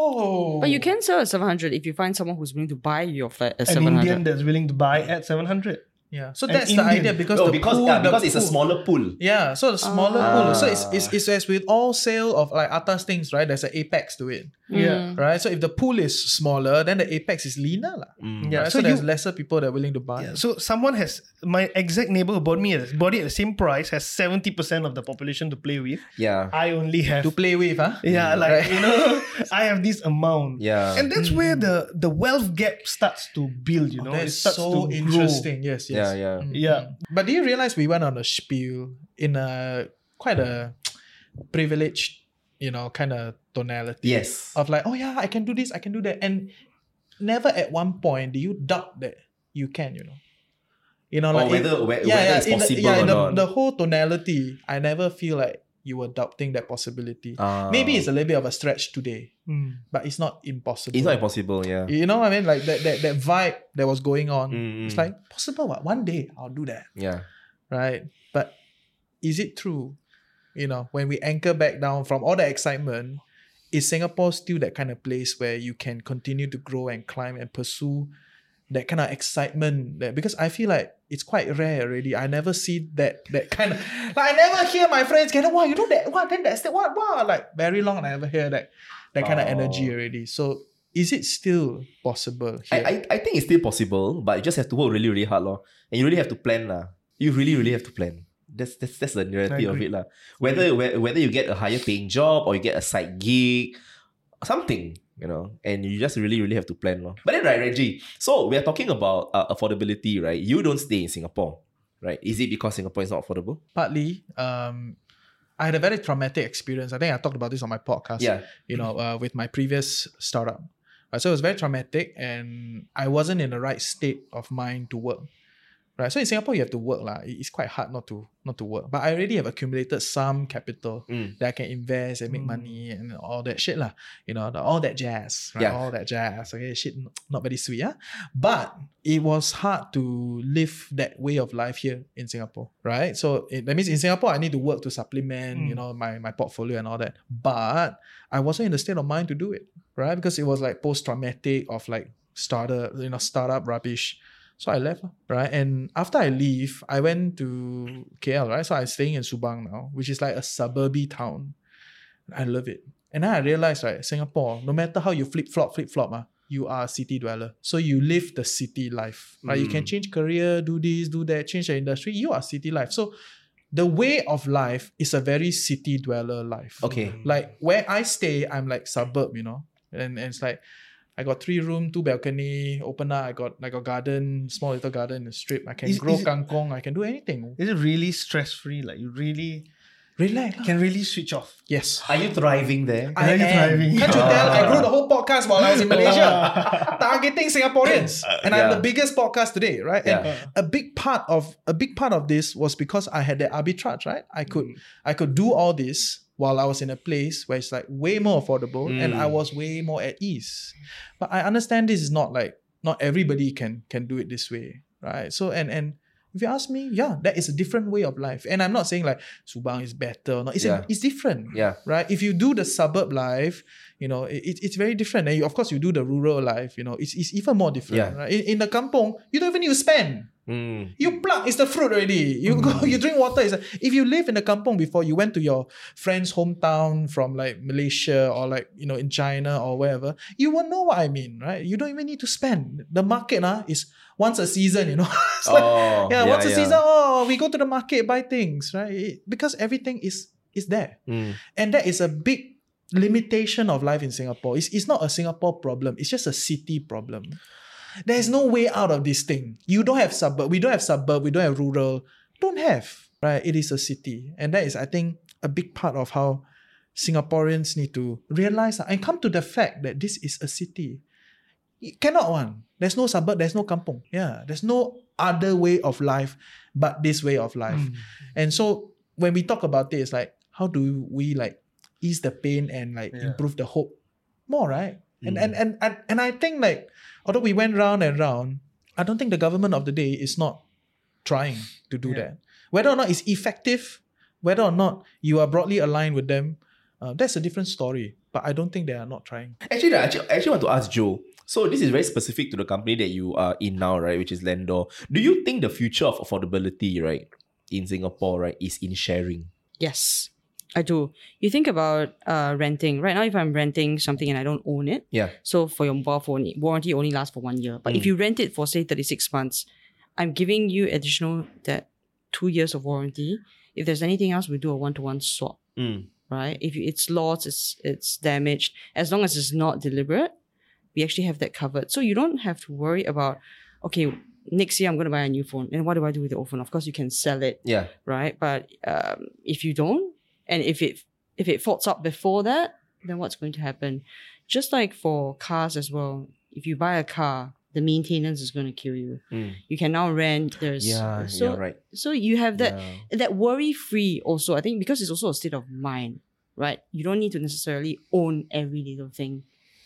Oh. But you can sell at seven hundred if you find someone who's willing to buy your flat at An seven hundred. Indian that's willing to buy at seven hundred. Yeah. So An that's the Indian. idea because no, the because, pool, yeah, the because it's a pool- smaller pool. Yeah, so the smaller Ah. pool. So it's, it's it's as with all sale of like atas things, right? There's an apex to it, Yeah. right? So if the pool is smaller, then the apex is leaner, lah. Mm. Yeah. Right? So, So there's you- lesser people that are willing to buy. Yeah, so someone has my exact neighbor who bought me at bought it at the same price has seventy percent of the population to play with. Yeah. I only have To play with, huh? yeah, like you know, I have this amount. Yeah. And that's where the the wealth gap starts to build, you know. That it is starts so to interesting. Yes, yes. Yeah, yeah. Mm. Yeah. But do you realize we went on a spiel in a quite a privileged, you know, kind of tonality? Yes. Of like, oh yeah, I can do this, I can do that. And never at one point do you doubt that you can, you know. You know, Or like whether- in- whe- whether it's in the- possible yeah, or in the, not. the whole tonality, I never feel like you were doubting that possibility. Ah. Maybe it's a little bit of a stretch today, Mm. but it's not impossible. It's not impossible, yeah. You know what I mean? Like that that, that vibe that was going on. Mm, It's mm. like possible. What? One day I'll do that. Yeah. Right? But is it true? You know, when we anchor back down from all the excitement, is Singapore still that kind of place where you can continue to grow and climb and pursue that kind of excitement? That because I feel like it's quite rare already. I never see that that kind of like I never hear my friends get, wow, you know that, what, then that's that, what, wow, like very long I never hear that that kind of Oh. energy already. So is it still possible I, here? I, I think it's still possible, but you just have to work really, really hard, lor. And you really have to plan, lah. You really, really have to plan. That's that's that's the reality I of agree. it, lah. Whether whe- whether you get a higher paying job or you get a side gig, something, you know, and you just really, really have to plan, lor. But then, right, Reggie. So we are talking about uh, affordability, right? You don't stay in Singapore, right? Is it because Singapore is not affordable? Partly, um, I had a very traumatic experience. I think I talked about this on my podcast. Yeah. You know, uh, with my previous startup. Uh, so it was very traumatic, and I wasn't in the right state of mind to work. right? So in Singapore, you have to work lah. It's quite hard not to not to work. But I already have accumulated some capital Mm. that I can invest and make money and all that shit lah. You know, the, all that jazz, right? Yeah. All that jazz. Okay, shit, n- not very sweet, yeah. But it was hard to live that way of life here in Singapore, right? So it, that means in Singapore, I need to work to supplement, you know, my my portfolio and all that. But I wasn't in the state of mind to do it, right? Because it was like post traumatic of like starter, you know, startup rubbish. So I left, right? And after I leave, I went to K L, right? So I'm staying in Subang now, which is like a suburby town. I love it. And then I realized, right, Singapore, no matter how you flip-flop, flip-flop, ah, you are a city dweller. So you live the city life, right? You can change career, do this, do that, change the industry. You are city life. So the way of life is a very city dweller life. Okay. Like where I stay, I'm like suburb, you know? And, and it's like, I got three room, two balcony, open up. I got I got garden, small little garden in the strip. I can Is- grow is it- kangkong. I can do anything. Is it really stress free? Like you really Relax. can really switch off. Yes. Are you thriving there? I Are you am. thriving? Can't you tell? I grew the whole podcast while I was in Malaysia, targeting Singaporeans, and I'm Yeah. the biggest podcast today, right? And Yeah. a big part of a big part of this was because I had that arbitrage, right? I could I could do all this while I was in a place where it's like way more affordable, and I was way more at ease. But I understand this is not like not everybody can can do it this way, right? So and and. If you ask me, yeah, that is a different way of life. And I'm not saying like Subang is better or not. It's, Yeah. a, it's different. Yeah. Right? If you do the suburb life, you know, it, it's very different. And you, of course, you do the rural life, you know, it's, it's even more different. Yeah. Right? In, in the kampong, you don't even need to spend. Mm. You pluck, it's the fruit already. You go, you drink water. It's like, if you live in the kampong before, you went to your friend's hometown from like Malaysia or like, you know, in China or wherever, you will know what I mean, right? You don't even need to spend. The market uh, is once a season, you know. It's like, Oh, yeah, yeah, once a yeah. season, oh, we go to the market, buy things, right? It- because everything is is there. Mm. And that is a big limitation of life in Singapore. It's, it's not a Singapore problem. It's just a city problem. There's no way out of this thing. You don't have suburb. We don't have suburb. We don't have rural. Don't have, right? It is a city. And that is, I think, a big part of how Singaporeans need to realize and come to the fact that this is a city. It cannot one. There's no suburb. There's no kampong. Yeah. There's no other way of life but this way of life. And so when we talk about it, it's like, how do we like ease the pain and like Yeah. improve the hope more, right? And, and and and and I think like although we went round and round, I don't think the government of the day is not trying to do Yeah. that. Whether or not it's effective, whether or not you are broadly aligned with them, uh, that's a different story. But I don't think they are not trying. Actually, I actually, I actually want to ask Joe. So this is very specific to the company that you are in now, right? Which is Lendor. Do you think the future of affordability, right, in Singapore, right, is in sharing? Yes, I do. You think about uh, renting. Right now, if I'm renting something and I don't own it, Yeah. so for your mobile phone, warranty only lasts for one year. But if Mm. you rent it for, say, thirty-six months, I'm giving you additional that two years of warranty. If there's anything else, we do a one-to-one swap, Mm. right? If it's lost, it's, it's damaged, as long as it's not deliberate, we actually have that covered. So you don't have to worry about, okay, next year I'm going to buy a new phone. And what do I do with the old phone? Of course, you can sell it, Yeah. right? But um, if you don't, and if it if it faults up before that, then what's going to happen? Just like for cars as well, if you buy a car, the maintenance is going to kill you. Mm. You can now rent. There's Yeah, so yeah, right. so you have that Yeah. that worry free also. I think because it's also a state of mind, right? You don't need to necessarily own every little thing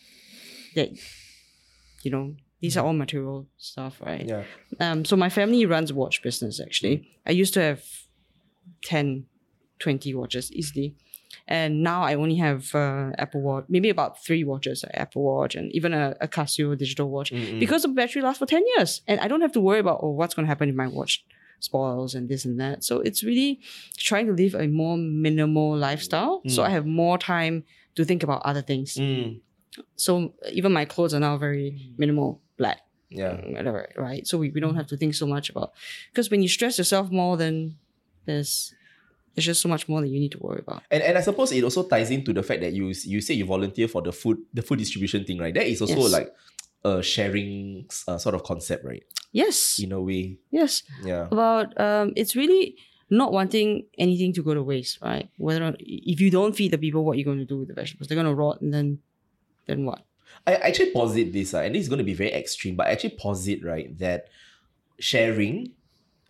that you know. These are all material stuff, right? Yeah. Um, so my family runs a watch business actually. I used to have ten, twenty watches easily. And now I only have uh, Apple Watch, maybe about three watches, uh, Apple Watch and even a, a Casio digital watch Mm-mm. because the battery lasts for ten years. And I don't have to worry about, oh, what's going to happen if my watch spoils and this and that. So it's really trying to live a more minimal lifestyle. So I have more time to think about other things. Mm. So even my clothes are now very minimal, black, Yeah. whatever, right? So we, we don't have to think so much about, because when you stress yourself more, then there's there's just so much more that you need to worry about. And and I suppose it also ties into the fact that you you say you volunteer for the food the food distribution thing, right? That is also Yes. like a sharing uh, sort of concept, right? Yes, In a way. yes. Yeah. About um, it's really not wanting anything to go to waste, right? Whether or not, if you don't feed the people, what you're going to do with the vegetables? They're going to rot, and then then what? I actually posit this, uh, and this is going to be very extreme, but I actually posit, right, that sharing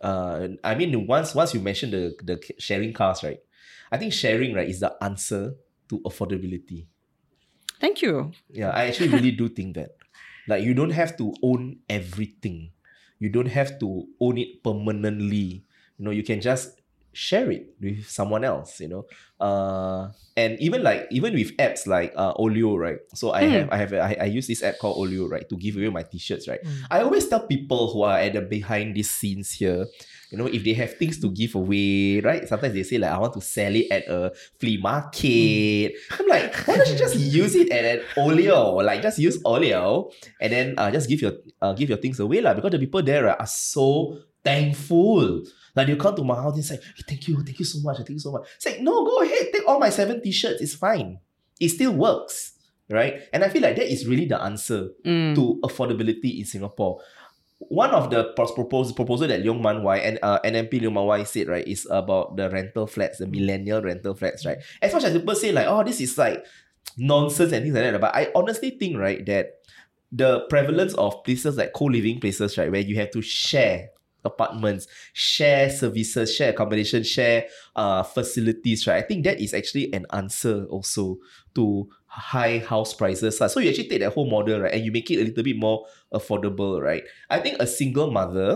Uh, I mean, once once you mentioned the the sharing cars, right? I think sharing, right, is the answer to affordability. Thank you. Yeah, I actually really do think that. Like, you don't have to own everything. You don't have to own it permanently. You know, you can just share it with someone else, you know. Uh, and even like even with apps like uh, Olio, right? So I Mm. have I have I, I use this app called Olio, right, to give away my t-shirts, right? I always tell people who are at the behind the scenes here, you know, if they have things to give away, right? Sometimes they say like, I want to sell it at a flea market. I'm like, why don't you just use it at an Olio? Like, just use Olio and then uh, just give your uh, give your things away lah. Because the people there, right, are so thankful. Like, they'll come to my house and say, hey, thank you, thank you so much, thank you so much. It's like, no, go ahead, take all my seven t-shirts, it's fine. It still works, right? And I feel like that is really the answer Mm. to affordability in Singapore. One of the pros- propos- proposal that Leong Man Wai and uh, N M P Leong Man Wai said, right, is about the rental flats, the millennial rental flats, right? As much as people say like, oh, this is like nonsense and things like that, but I honestly think, right, that the prevalence of places like co-living places, right, where you have to share apartments, share services, share accommodation, share uh facilities, right? I think that is actually an answer also to high house prices. So you actually take that whole model, right, and you make it a little bit more affordable, right? I think a single mother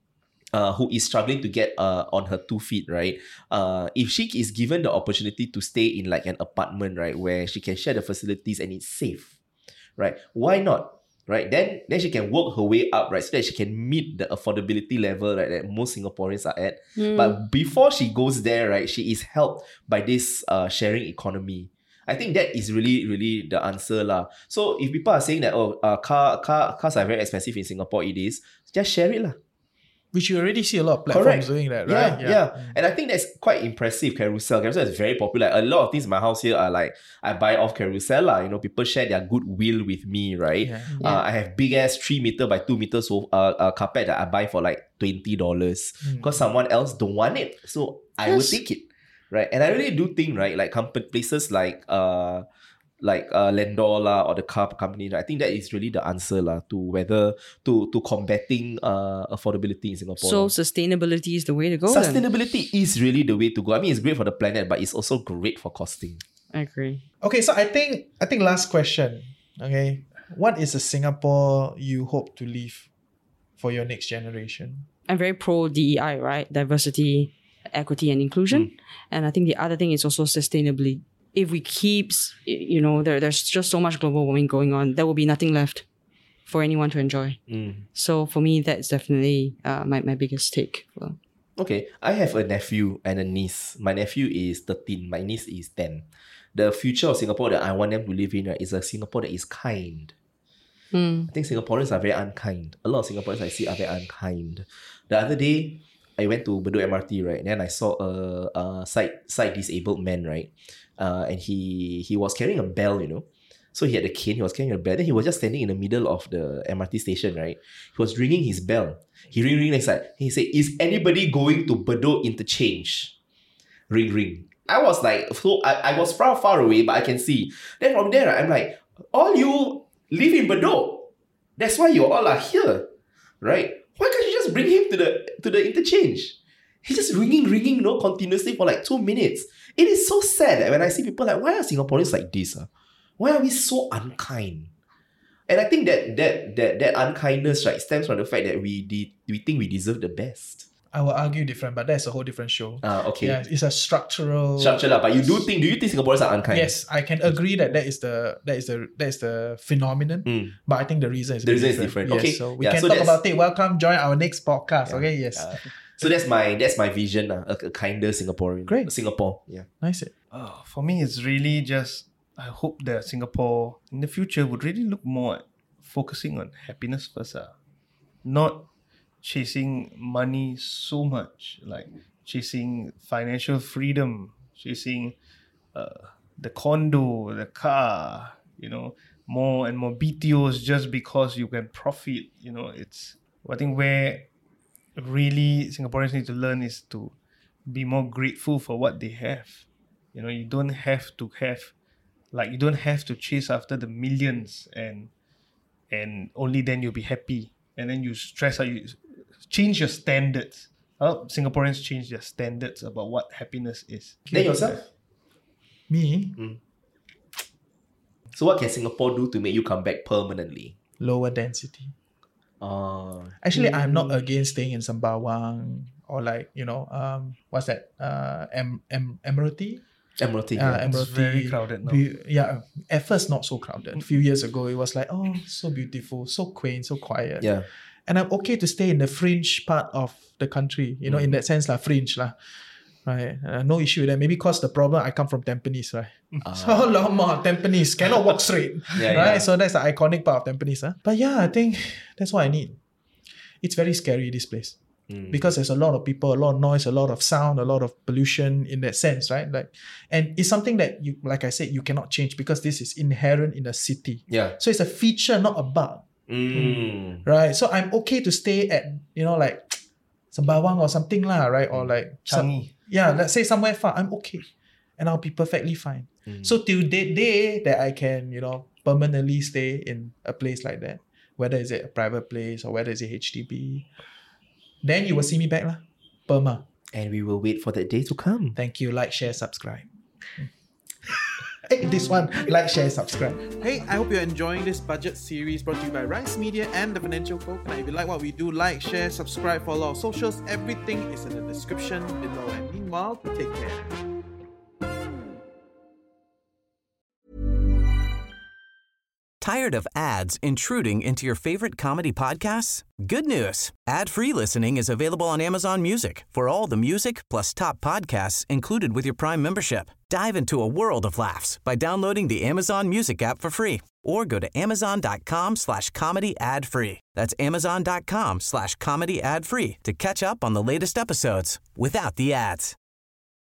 uh, who is struggling to get uh, on her two feet, right? Uh, if she is given the opportunity to stay in like an apartment, right, where she can share the facilities and it's safe, right? Why not? Right, then then she can work her way up, right, so that she can meet the affordability level, right, that most Singaporeans are at. Mm. But before she goes there, right, she is helped by this uh sharing economy. I think that is really really the answer lah. So if people are saying that oh uh car car cars are very expensive in Singapore, it is, just share it lah. Which you already see a lot of platforms Correct. doing that, Yeah, right? yeah, And I think that's quite impressive. Carousel. Carousel is very popular. A lot of things in my house here are like, I buy off Carousel lah. You know, people share their goodwill with me, right? Yeah. Uh, I have big ass three meter by two meter so uh, uh carpet that I buy for like twenty dollars because someone else don't want it, so I will Yes. take it, right? And I really do think, right, like company places like uh like uh Lendola or the car company, I think that is really the answer lah to whether to to combating uh affordability in Singapore. So lah. sustainability is the way to go. Then. Sustainability is really the way to go. I mean, it's great for the planet, but it's also great for costing. I agree. Okay, so I think I think last question. Okay, what is a Singapore you hope to leave for your next generation? I'm very pro D E I, right? Diversity, equity, and inclusion. And I think the other thing is also sustainability. If we keep, you know, there, there's just so much global warming going on, there will be nothing left for anyone to enjoy. Mm. So for me, that's definitely uh, my, my biggest take. Well, Okay, I have a nephew and a niece. My nephew is thirteen, my niece is ten. The future of Singapore that I want them to live in, right, is a Singapore that is kind. mm, I think Singaporeans are very unkind. A lot of Singaporeans I see are very unkind. The other day, I went to Bedok M R T, right? And then I saw a, a sight sight disabled man, right? Uh, and he he was carrying a bell, you know. So he had a cane, he was carrying a bell. Then he was just standing in the middle of the M R T station, right? He was ringing his bell. He ring ring next side. He said, "Is anybody going to Bedok interchange?" Ring ring. I was like, so I, I was far far away, but I can see. Then from there, I'm like, all you live in Bedok. That's why you all are here, right? Why can't you just bring him to the to the interchange? He's just ringing, ringing, you know, continuously for like two minutes. It is so sad that when I see people like, why are Singaporeans like this? Uh? Why are we so unkind? And I think that that that that unkindness, right, stems from the fact that we de- we think we deserve the best. I will argue different, but that's a whole different show. Ah, okay. Yeah, it's a structural. Structure lah, but you do think? Do you think Singaporeans are unkind? Yes, I can agree that that is the that is the that is the phenomenon. Mm. But I think the reason is The a bit reason is different. Yes, Okay. so we Yeah, can so talk that's- about it. Welcome, join our next podcast. Yeah. Okay, yes, Uh, so that's my that's my vision, uh, a, a kinder Singaporean. Great. Singapore. Yeah. nice. Oh, for me, it's really just, I hope that Singapore in the future would really look more at focusing on happiness first. Uh. Not chasing money so much, like chasing financial freedom, chasing uh, the condo, the car, you know, more and more B T Os just because you can profit. You know, it's, I think where really Singaporeans need to learn is to be more grateful for what they have. You know, you don't have to have, like, you don't have to chase after the millions and and only then you'll be happy. And then you stress out, you change your standards. help Singaporeans change their standards about what happiness is. Then yourself? Me, So what can Singapore do to make you come back permanently? lower density. Uh, Actually, I'm not against staying in Sembawang or like, you know, um, what's that? Uh, M M Emirati. Admiralty. Uh, yeah. It's Admiralty. very crowded now. Be- yeah, at first not so crowded. A few years ago, it was like, oh, so beautiful, so quaint, so quiet. yeah. And I'm okay to stay in the fringe part of the country, you know, in that sense, like fringe, lah. Right? Uh, no issue with that. Maybe because the problem, I come from Tampines, right? So, lama, Tampines, cannot walk straight. Yeah, right? yeah. So, that's the iconic part of Tampines. Huh? But yeah, I think that's what I need. It's very scary, this place. Because there's a lot of people, a lot of noise, a lot of sound, a lot of pollution in that sense, right? Like, and it's something that you, like I said, you cannot change because this is inherent in a city. Yeah. So it's a feature, not a bug, Mm. right? So I'm okay to stay at, you know, like Sembawang or something lah, right? Or like some- Changi. yeah, let's say somewhere far. I'm okay, and I'll be perfectly fine. So till the day that I can, you know, permanently stay in a place like that, whether it's a private place or whether it's a H D B. Then you will see me back lah. Perma. And we will wait for that day to come. Thank you. Like, share, subscribe. Hey, this one. Like, share, subscribe. Hey, I hope you're enjoying this budget series brought to you by Rice Media and The Financial Folk. Now, if you like what we do, like, share, subscribe, follow our socials. Everything is in the description below. And meanwhile, take care. Tired of ads intruding into your favorite comedy podcasts? Good news. Ad-free listening is available on Amazon Music for all the music plus top podcasts included with your Prime membership. Dive into a world of laughs by downloading the Amazon Music app for free or go to amazon.com slash comedy ad free. That's amazon.com slash comedy ad free to catch up on the latest episodes without the ads.